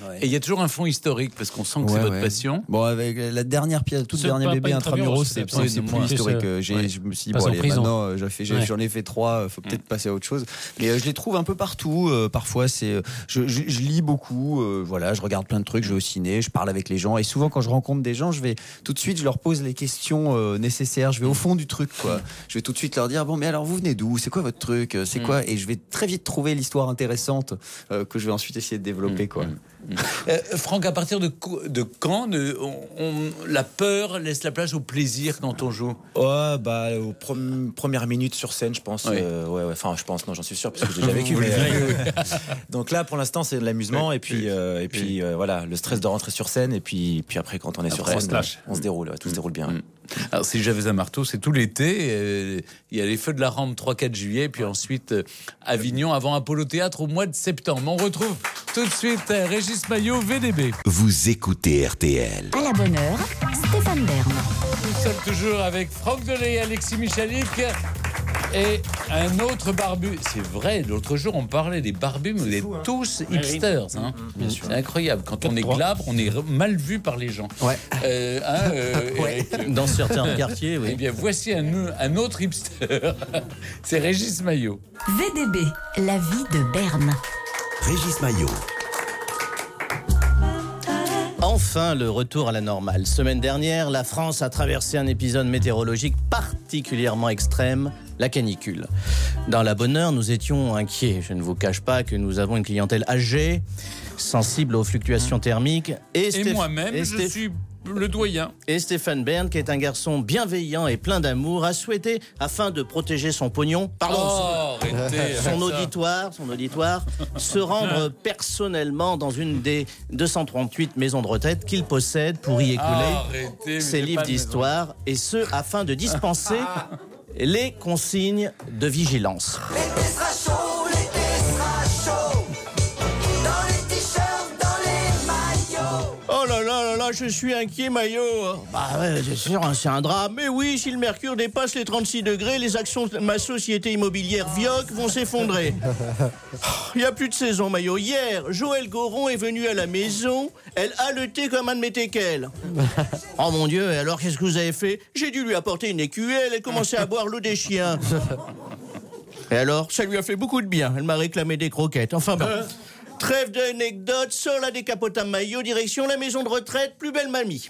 Ouais. Et il y a toujours un fond historique parce qu'on sent que Ouais, c'est votre ouais. passion. Bon, avec la dernière pièce, toute C'est dernière pas- bébé pas intramuros, c'est Intramuros, c'est- c'est c'est pas- plus c'est historique. ça. Euh, j'ai- Ouais. Je me suis dit, Passe bon, en allez, prison. maintenant, euh, j'en fais- j'ai- Ouais. j'en ai fait trois, faut peut-être passer à autre chose. Mais euh, je les trouve un peu partout. euh, parfois, c'est, je, je, je lis beaucoup. euh, voilà, je regarde plein de trucs, je vais au ciné, je parle avec les gens. Et souvent, quand je rencontre des gens, je vais tout de suite, je leur pose les questions euh, nécessaires. Je vais au fond du truc, quoi. Je vais tout de suite leur dire, bon, mais alors vous venez d'où? C'est quoi votre truc? C'est Mm. quoi? Et je vais très vite trouver l'histoire intéressante euh, que je vais ensuite essayer de développer, quoi. Euh, Franck, à partir de, co- de quand de- on- on- la peur laisse la place au plaisir quand on joue? Ouais, bah, aux prom- premières minutes sur scène, je pense. Oui. euh, ouais, ouais, enfin, je pense, non, j'en suis sûr, parce que j'ai déjà vécu. Vous mais, le euh, vivez. donc là, pour l'instant, c'est de l'amusement, Oui. et puis, euh, et puis euh, voilà, le stress de rentrer sur scène, et puis, puis après, quand on est sur Après, on scène, se lâche. on se déroule, ouais, tout se déroule bien. Alors, si j'avais un marteau, c'est tout l'été. euh, Il y a les Feux de la Rampe trois quatre juillet, puis ensuite euh, Avignon avant Apollo Théâtre au mois de septembre. On retrouve tout de suite euh, Régis Maillot, V D B. Vous écoutez R T L. À la bonne heure, Stéphane Bern. Nous sommes toujours avec Franck Delay, Alexis Michalik et un autre barbu. C'est vrai, l'autre jour on parlait des barbus, mais vous êtes tous hipsters. Hein. C'est incroyable. Quand on est glabre, on est mal vu par les gens. Ouais. Euh, hein, euh, Eric Dans certains quartiers, oui. Eh bien, voici un, un autre hipster. C'est Régis Maillot. V D B, la vie de Berne. Régis Maillot. Enfin, le retour à la normale. Semaine dernière, la France a traversé un épisode météorologique particulièrement extrême, la canicule. Dans la bonne heure, nous étions inquiets. Je ne vous cache pas que nous avons une clientèle âgée, sensible aux fluctuations thermiques. Et, Et Stéph- moi-même, et je Stéph- suis le doyen. Et Stéphane Bern, qui est un garçon bienveillant et plein d'amour, a souhaité, afin de protéger son pognon, pardon, Oh, son, arrêtez avec son ça. auditoire, son auditoire, se rendre personnellement dans une des deux cent trente-huit maisons de retraite qu'il possède pour y écouler Arrêtez, mais ses j'ai livres pas de maison. d'histoire, et ce, afin de dispenser les consignes de vigilance. L'été sera chaud, l'été sera chaud. Dans les t-shirts, dans les maillots. Oh là là là là, je suis inquiet, Maillot. Bah ouais, c'est sûr, hein, c'est un drame. Mais oui, si le mercure dépasse les trente-six degrés, les actions de ma société immobilière Vioc vont s'effondrer. Il n'y a plus de saison, Maillot. Hier, Joël Goron est venue à la maison. Elle haletait comme un de mes teckels. Oh mon Dieu, et alors qu'est-ce que vous avez fait? J'ai dû lui apporter une écuelle. Elle commençait à boire l'eau des chiens. Et alors, ça lui a fait beaucoup de bien. Elle m'a réclamé des croquettes. Enfin bon. Trêve d'anecdotes, sur la décapotable Maillot, direction la maison de retraite, plus belle mamie.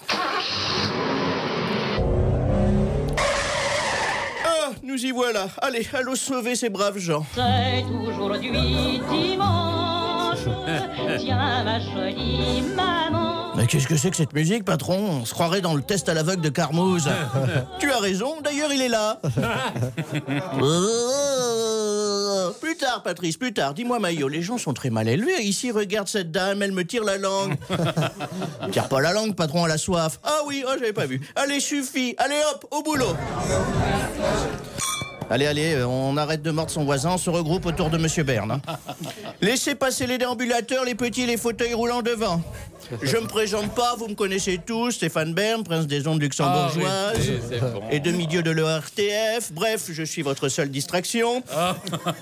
Ah, nous y voilà. Allez, allons sauver ces braves gens. C'est aujourd'hui dimanche. Tiens, ma jolie maman. Mais qu'est-ce que c'est que cette musique, patron? On se croirait dans le test à l'aveugle de Carmouze. Tu as raison, d'ailleurs il est là. Euh, plus tard, Patrice, plus tard. Dis-moi, Maillot, les gens sont très mal élevés. Ici, regarde cette dame, elle me tire la langue. Tire pas la langue, patron, à la soif. Ah oui, oh, j'avais pas vu. Allez, suffit. Allez, hop, au boulot. Allez, allez, euh, on arrête de mordre son voisin, on se regroupe autour de Monsieur Bern. Hein. Laissez passer les déambulateurs, les petits et les fauteuils roulants devant. Je me présente pas, vous me connaissez tous, Stéphane Bern, prince des ondes luxembourgeoises Arrêtez, c'est bon. et demi-dieu de l'E R T F. Bref, je suis votre seule distraction. Ah,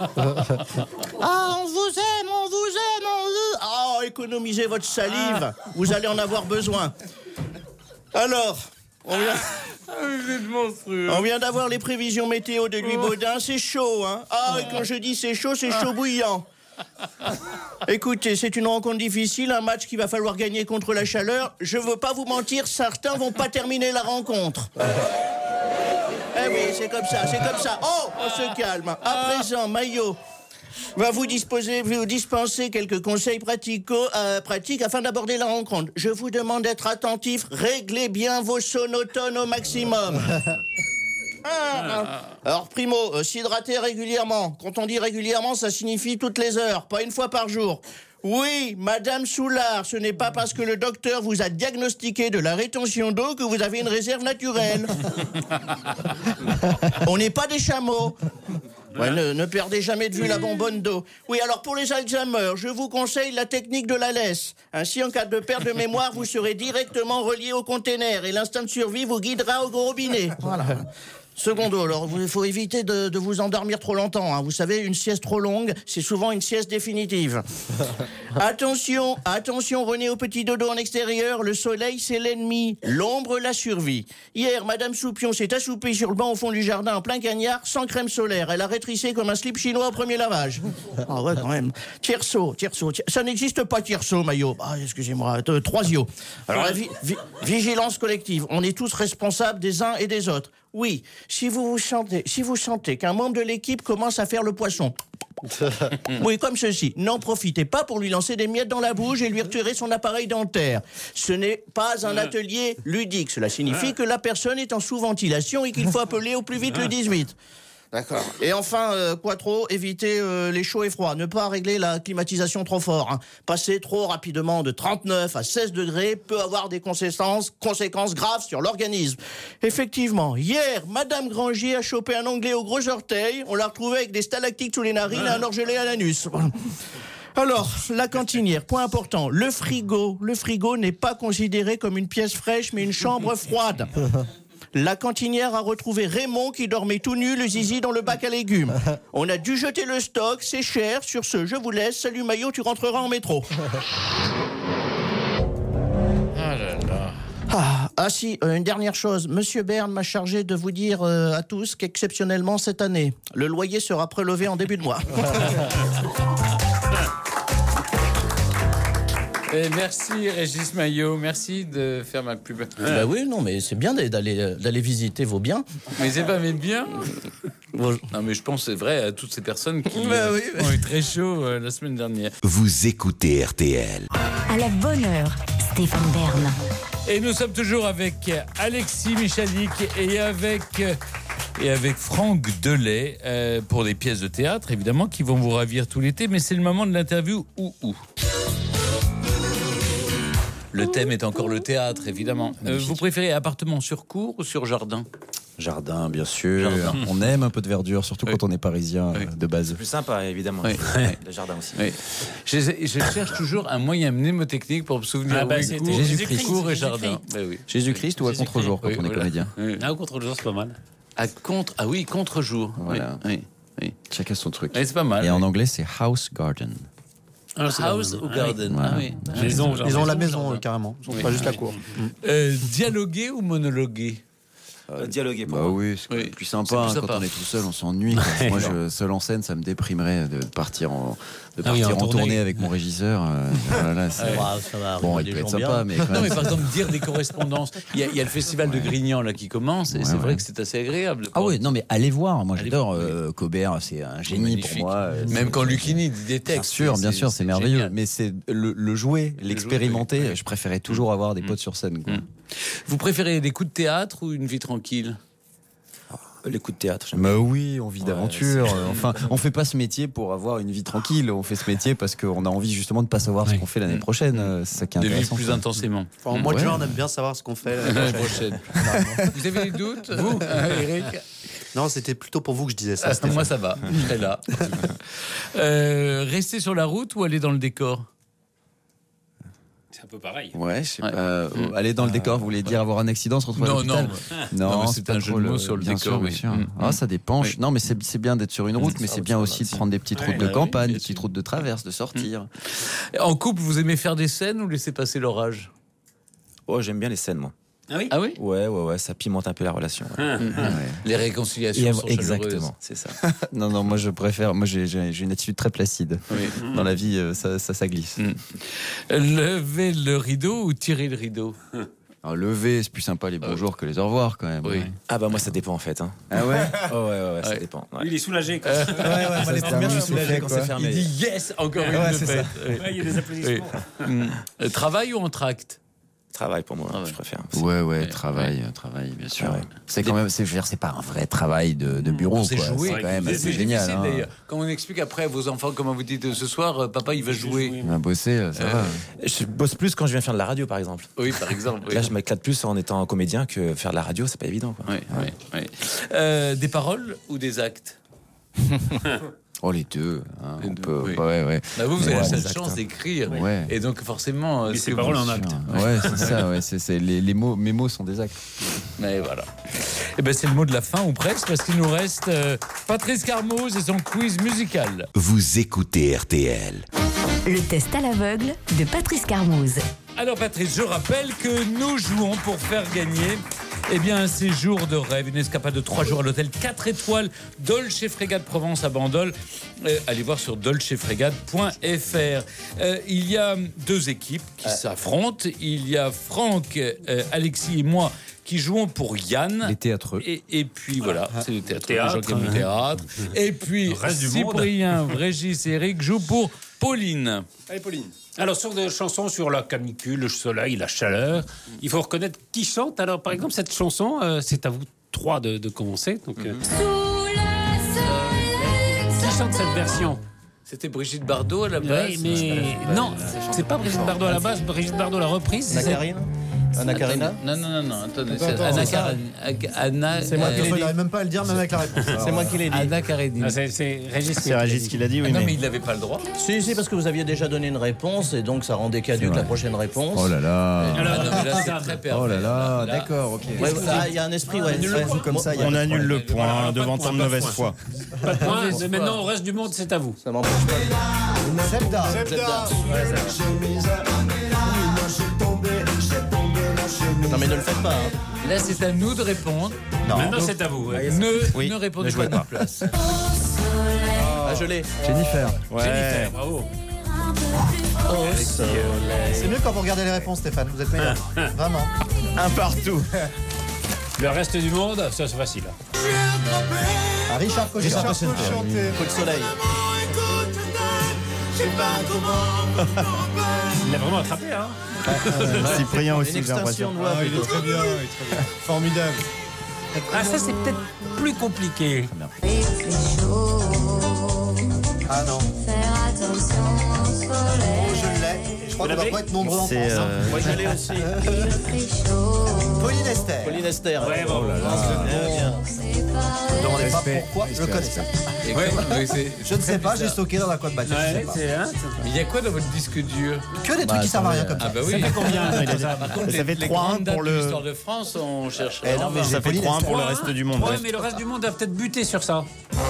on vous aime, on vous aime, on vous... Ah, économisez votre salive, vous allez en avoir besoin. Alors, on vient... On vient d'avoir les prévisions météo de Louis Baudin, c'est chaud, hein. Ah, et quand je dis c'est chaud, c'est chaud bouillant. Écoutez, c'est une rencontre difficile, un match qu'il va falloir gagner contre la chaleur. Je veux pas vous mentir, certains vont pas terminer la rencontre. Eh oui, c'est comme ça, c'est comme ça. Oh, on se calme. À présent, Maillot va vous, disposer, vous dispenser quelques conseils pratico, euh, pratiques afin d'aborder la rencontre. Je vous demande d'être attentif, réglez bien vos sonotones au maximum. Ah. Alors, primo, euh, s'hydrater régulièrement. Quand on dit régulièrement, ça signifie toutes les heures, pas une fois par jour. Oui, Madame Soulard, ce n'est pas parce que le docteur vous a diagnostiqué de la rétention d'eau que vous avez une réserve naturelle. On n'est pas des chameaux. Ouais, ne, ne perdez jamais de vue la bonbonne d'eau. Oui, alors pour les Alzheimer, je vous conseille la technique de la laisse. Ainsi, en cas de perte de mémoire, vous serez directement relié au container et l'instinct de survie vous guidera au gros robinet. Voilà. Secondo, alors il faut éviter de, de vous endormir trop longtemps. Hein. Vous savez, une sieste trop longue, c'est souvent une sieste définitive. Attention, attention, René au petit dodo en extérieur. Le soleil, c'est l'ennemi. L'ombre, la survie. Hier, Madame Soupion s'est assoupie sur le banc au fond du jardin en plein cagnard, sans crème solaire. Elle a rétréci comme un slip chinois au premier lavage. Ah ouais, quand même. Tierceau, tierceau, tier... ça n'existe pas tierceau, maillot. Ah, excusez-moi, euh, troisio. Alors, la vi- vi- vigilance collective. On est tous responsables des uns et des autres. Oui, si vous vous sentez, si vous sentez qu'un membre de l'équipe commence à faire le poisson, oui, comme ceci, n'en profitez pas pour lui lancer des miettes dans la bouche et lui retirer son appareil dentaire. Ce n'est pas un atelier ludique. Cela signifie que la personne est en sous-ventilation et qu'il faut appeler au plus vite le dix-huit. D'accord. Et enfin, euh, Quattro, éviter euh, les chauds et froids. Ne pas régler la climatisation trop fort. Hein. Passer trop rapidement de trente-neuf à seize degrés peut avoir des conséquences, conséquences graves sur l'organisme. Effectivement, hier, Madame Grangier a chopé un Anglais au gros orteil. On l'a retrouvé avec des stalactites sous les narines et un orgelet à l'anus. Alors, la cantinière, point important, le frigo. Le frigo n'est pas considéré comme une pièce fraîche, mais une chambre froide. La cantinière a retrouvé Raymond qui dormait tout nu, le zizi dans le bac à légumes. On a dû jeter le stock, c'est cher. Sur ce, je vous laisse. Salut Maillot, tu rentreras en métro. Ah là là. Ah, ah si, euh, une dernière chose. Monsieur Bern m'a chargé de vous dire euh, à tous qu'exceptionnellement cette année, le loyer sera prélevé en début de mois. Et merci Régis Maillot, merci de faire ma pub. Bah oui, non, mais c'est bien d'aller d'aller visiter vos biens. Mais c'est pas mes biens. Non, mais je pense c'est vrai à toutes ces personnes qui bah oui, euh, ont eu très chaud euh, la semaine dernière. Vous écoutez R T L. À la bonne heure, Stéphane Bern. Et nous sommes toujours avec Alexis Michalik et avec et avec Franck Delay euh, pour des pièces de théâtre évidemment qui vont vous ravir tout l'été. Mais c'est le moment de l'interview ou ou. Le thème est encore le théâtre, évidemment. Euh, vous préférez appartement sur cour ou sur jardin ? Jardin, bien sûr. Jardin. On aime un peu de verdure, surtout oui. quand on est parisien oui. de base. C'est plus sympa, évidemment. Oui. Le jardin aussi. Oui. Je, je cherche toujours un moyen mnémotechnique pour me souvenir ah bah, où c'était cours, Jésus-Christ. cours et jardin. Bah oui. Jésus-Christ ou à contre-jour quand oui, on est voilà. comédien. Oui. Ah, au contre-jour, c'est pas mal. À contre, ah oui, contre-jour. Voilà. Oui. Oui. Chacun son truc. Oui, c'est pas mal. Et oui. en anglais, c'est house garden. Ah, House ou garden. Voilà. Ah oui. Maison, Ils ont la maison, jardin. euh, carrément. Ils sont Oui. pas juste la cour. Euh, dialoguer ou monologuer ? Euh, dialoguer pour Bah moi. oui, c'est Oui. plus sympa, C'est plus hein, sympa. quand on est tout seul, on s'ennuie. Moi, je, seul en scène, ça me déprimerait de partir en, de Ah oui, partir en en tournée. tournée avec mon régisseur. Euh, voilà, c'est- Ah, ça va, bon, arriver il des peut être gens sympa, bien. mais quand Non, même, mais par exemple, dire des correspondances. Il y a, il y a le festival de Grignan là qui commence et Ouais, c'est vrai ouais. que c'est assez agréable. Ah oui, non mais allez voir, moi Allez j'adore voir, euh, Cobert, c'est un génie Magnifique. pour moi. euh, Même c'est- quand Lucchini dit des Bien textes. sûr, bien sûr, c'est merveilleux. génial. Mais c'est le, le jouer, l'expérimenter. oui, oui. Je préférais toujours avoir des potes sur scène. Quoi. Mm. Vous préférez des coups de théâtre ou une vie tranquille ? Les coups de théâtre, j'aime Bah oui, on vit Ouais, d'aventure. c'est- euh, Enfin, on fait pas ce métier pour avoir une vie tranquille. On fait ce métier parce qu'on a envie justement de pas savoir ce Oui. qu'on fait l'année prochaine. euh, C'est ça qui est De vivre intéressant. plus quoi. intensément. Enfin, au mois de Ouais. juin, on aime bien savoir ce qu'on fait l'année L'année prochaine. prochaine. Vous avez des doutes, vous, Eric ? Non, c'était plutôt pour vous que je disais ça. Ah, Stéphane. moi, ça va. Je serai là. Euh, rester sur la route ou aller dans le décor ? C'est un peu pareil. Ouais, je sais Ouais. pas. euh, aller dans le décor, vous voulez dire avoir un accident, se retrouver à Non, l'hôpital non. Non, mais c'est pas un jeu trop de mots sur le bien décor, sûr, oui. bien sûr. Mm. Ah, ça dépend. Oui. Non, mais c'est c'est bien d'être sur une route, mais c'est bien aussi de prendre des petites routes de Ouais, campagne, bien des petites sûr. routes de traverse, de sortir. En couple, vous aimez faire des scènes ou laisser passer l'orage ? Oh, j'aime bien les scènes, moi. Ah oui Ah oui ? Ouais, ouais, ouais, ça pimente un peu la relation. ouais. Les réconciliations Et sont exactement, chaleureuses. c'est ça. non, non, moi je préfère. Moi j'ai j'ai- j'ai une attitude très placide. Oui. Dans la vie, euh, ça, ça, ça glisse. Mm. Lever le rideau ou tirer le rideau ? Alors, lever, c'est plus sympa les bonjours que les au revoir quand même. Oui. Ouais. Ah bah moi ça dépend en fait. Hein. Ah ouais. Oh, ouais, ouais, ouais, ça Ouais. dépend. ouais. Lui, il est soulagé. Quoi. Ouais, ouais, moi, les se premières, je termine suis soulagé soufflé, quand quoi. c'est fermé. Il dit yes, encore une Ouais, de c'est fête. ça. Oui. Ouais, il y a des applaudissements. Oui. Mm. Euh, Travail ou entracte ? Travail pour moi, Ah ouais. je préfère. Ouais, ouais, Ouais. travail, euh, travail, bien sûr. Ah ouais. C'est quand même, c'est, je veux dire, c'est pas un vrai travail de, de bureau, C'est quoi. jouer. C'est quand même C'est- assez c'est génial. difficile, hein. d'ailleurs. Quand on explique après à vos enfants, comment vous dites euh, ce soir, euh, papa il va jouer. On va bosser, euh, ça Euh, va. Je bosse plus quand je viens faire de la radio, par exemple. Oui, par exemple. Oui. Là, je m'éclate plus en étant comédien que faire de la radio, c'est pas évident. Quoi. Oui, oui, oui. Euh, des paroles ou des actes ? Oh, les deux. Hein, Les on deux, peut, oui. ouais, ouais. Bah vous, vous Ouais, avez des cette acteurs. chance d'écrire. Ouais. Et donc, forcément. Mais ce ces que paroles vous- en acte. Ouais, c'est ça, ouais, c'est, c'est les, les mots, mes mots sont des actes. Mais voilà. Et ben c'est le mot de la fin, ou presque, parce qu'il nous reste euh, Patrice Carmoz et son quiz musical. Vous écoutez R T L. Le test à l'aveugle de Patrice Carmoz. Alors Patrice, je rappelle que nous jouons pour faire gagner eh bien, un séjour de rêve, une escapade de trois jours à l'hôtel quatre étoiles Dolce Frégate Provence à Bandol. Euh, allez voir sur dolce frégate point f r. Euh, il y a deux équipes qui s'affrontent. Il y a Franck, euh, Alexis et moi qui jouons pour Yann. Les théâtreux. Et, et puis voilà, c'est le théâtre, Théâtre, les gens qui aiment le hein. théâtre. Et puis Le reste du monde. Cyprien, Régis et Eric jouent pour Pauline. Allez, Pauline. Alors, sur des chansons sur la canicule, le soleil, la chaleur, il faut reconnaître qui chante. Alors, par exemple, cette chanson, euh, c'est à vous trois de, de commencer. Donc, euh, qui chante cette version? C'était Brigitte Bardot à la base. Oui, mais non, c'est pas Brigitte Bardot à la base. Brigitte Bardot l'a reprise. Anna Karine Anna Karina Non, non, non, non, attendez. Attends, c'est attends, Anna c'est ça. Karina. Anna. C'est moi euh, qui l'ai dit. Il n'arrive même pas à le dire, même avec la réponse. C'est moi qui l'ai dit. Anna Karenine. Ah, c'est c'est Régis qui C'est Régis qui l'a dit, oui. Ah non, mais mais... il n'avait pas le droit. Si, si, parce que vous aviez déjà donné une réponse et donc ça rendait caduque la prochaine réponse. Oh là là. Ah non, mais là, c'est très pervers. Oh là là, Là, d'accord, ok. Ouais, ah, il y a un esprit, ouais. Ouais, ouais. comme ça, il y a On pas de annule problème. le point Voilà, pas de devant point, tant de pas de mauvaise point. foi. Pas de point, mais maintenant, au reste du monde, c'est à vous. Ça m'empêche pas. Sebda. Sebda. Non, mais ne le faites pas. Hein. Là, c'est à nous de répondre. Maintenant, c'est à vous. ouais. Ne, Oui, ne répondez ne jouez pas à notre pas. place. Ah, je l'ai. Jennifer. Ouais. Jennifer, bravo. C'est mieux quand vous regardez les réponses, Stéphane. Vous êtes meilleur. Vraiment. Un partout. Le reste du monde, ça c'est facile. Ah, Richard Cocher. Richard Cocher. Coup de soleil. Il l'a vraiment attrapé, hein. Cyprien aussi, Une j'ai l'impression. extinction de voix. Ah, il est plutôt. très bien, il est très bien. Formidable. Ah, ça c'est peut-être plus compliqué. Ah non. Oh, je l'ai. Je crois qu'on va pas être nombreux en France. C'est, hein. euh, Moi, je l'ai aussi. Pauline Esther. Pauline Esther. Ouais, bravo. Ne me demandez pas pourquoi je le connais. Et comme- oui, c'est- Je ne sais pas, j'ai stocké dans la coin de batterie. Je sais Ouais, pas. c'est, hein, Il y a quoi dans votre disque dur? Que des trucs qui servent à rien comme Ah ça. bah oui. ça fait combien il a dit- Par contre, Ça les, fait les trois un grandes dates pour de le- l'histoire de France, on cherche. Eh non, mais Ça j'ai fait Pauline trois un pour le Esther. reste du monde. Ouais, mais le reste du monde a peut-être buté sur ça.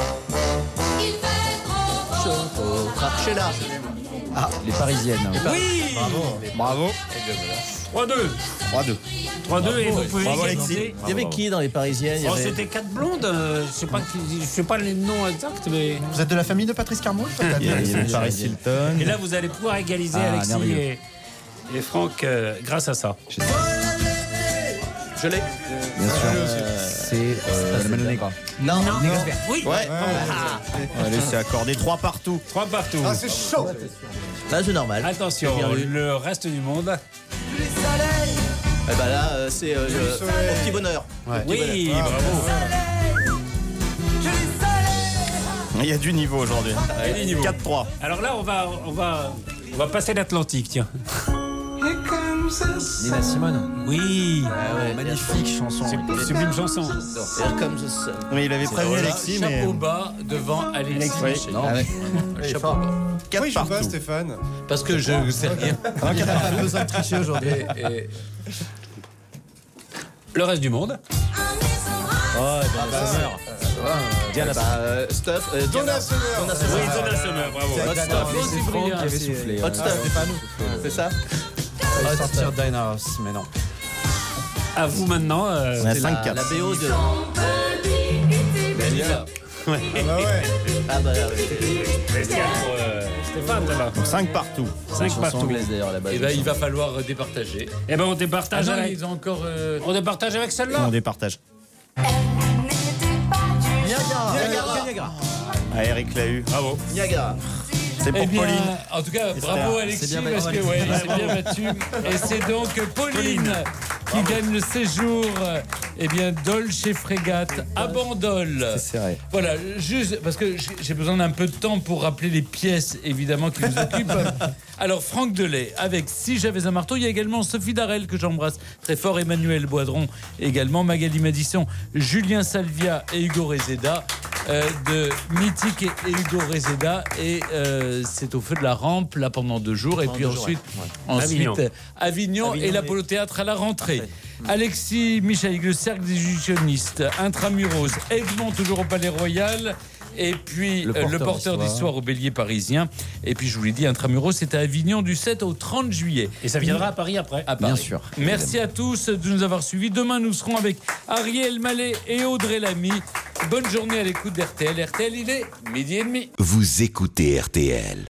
Sheila. Ah, les Parisiennes. Oui. Bravo. trois deux. trois deux. trois deux et vous pouvez Bravo, égaliser. Alexis. Il y avait qui dans les Parisiennes? Il y Oh, avait- c'était quatre blondes. euh, Je sais pas, qui- je sais pas les noms exacts, mais. Vous êtes de la famille de Patrice Carmoz peut-être? Il y a- il y avait Paris Hilton. Et là, vous allez pouvoir égaliser Ah, Alexis merveilleux. et, et Franck euh, grâce à ça. Je l'ai. Bien sûr. C'est euh, la Mano Negra. Non. Oui. Ouais. Allez, c'est accordé trois partout. Trois partout. Ah, c'est chaud. Là, c'est normal. Attention, J'ai bien lu. le reste du monde. Eh ben là, euh, c'est euh, le- soleil. au petit bonheur. Au petit Oui, bonheur. bravo. Il y a du niveau aujourd'hui. Il y a du niveau. quatre trois. Alors là, on va, on va, on va passer l'Atlantique, tiens. Nina Simone. Oui. Ah ouais, Magnifique chanson. C'est sublime chanson. Here comes the sun. Mais il avait prévenu Voilà, Alexis, mais chapeau bas devant Alexis. Oui. Non, Ah ouais. chapeau bas. quatre Oui, je sais pas, partout. Stéphane. Parce que je sais rien. Il n'y a pas besoin de tricher aujourd'hui. Et- et- Le reste du monde. Oh, Donna Summer. Diana Bah, euh, Stuff. euh, Donna Diana- Summer. Donna Summer. Oui, Donna Summer, bravo. Hot Stuff. Franck C'est Franck qui avait aussi. soufflé. Hot Stuff. C'est ça? On va sortir Dinah Ross, mais non. À vous maintenant. euh, On a C'est cinq la, quatre. la B O de. Dalila. Ah bah ouais. Ah bah oui. Bestial pour euh, Stéphane, là-bas. Donc cinq partout. cinq Chanson partout. anglaise d'ailleurs à la base. Et ben, il va falloir euh, départager. Eh ben, on Ah départage non, avec. ils ont encore. euh, On départage avec celle-là. On départage. Niagara. Niagara. Ah, Eric l'a eu. Bravo. Niagara. C'est Eh pour bien, Pauline. en tout cas, bravo Alexis, C'est bien parce battu. que ouais, il s'est bien battu. Et c'est donc Pauline qui gagne le séjour, euh, eh bien, Dolce Frégate à Bandol. C'est serré. Voilà, juste parce que j'ai- j'ai besoin d'un peu de temps pour rappeler les pièces, évidemment, qui nous occupent. Alors, Franck Delay, avec Si j'avais un marteau. Il y a également Sophie Darel, que j'embrasse très fort, Emmanuel Boidron, également Magali Madisson, Julien Salvia et Hugo Rezeda. euh, de Mythique et, et Hugo Rezeda. Et euh, c'est au feu de la rampe, là, pendant deux jours. Et Pendant puis deux jours, ensuite, ouais. ensuite Avignon. euh, Avignon, Avignon et l'Apollo Théâtre à la rentrée. Alexis Michalik, le cercle des illusionnistes, Intramuros, Edmond, toujours au Palais Royal. Et puis Le euh, le porteur porteur d'histoire. d'histoire au Bélier parisien. Et puis je vous l'ai dit, Intramuros, c'est à Avignon du sept au trente juillet. Et ça viendra à Paris après. À Paris. Bien sûr. Merci à tous de nous avoir suivis. Demain, nous serons avec Ariel Mallet et Audrey Lamy. Bonne journée à l'écoute d'R T L. R T L, il est midi et demi. Vous écoutez R T L.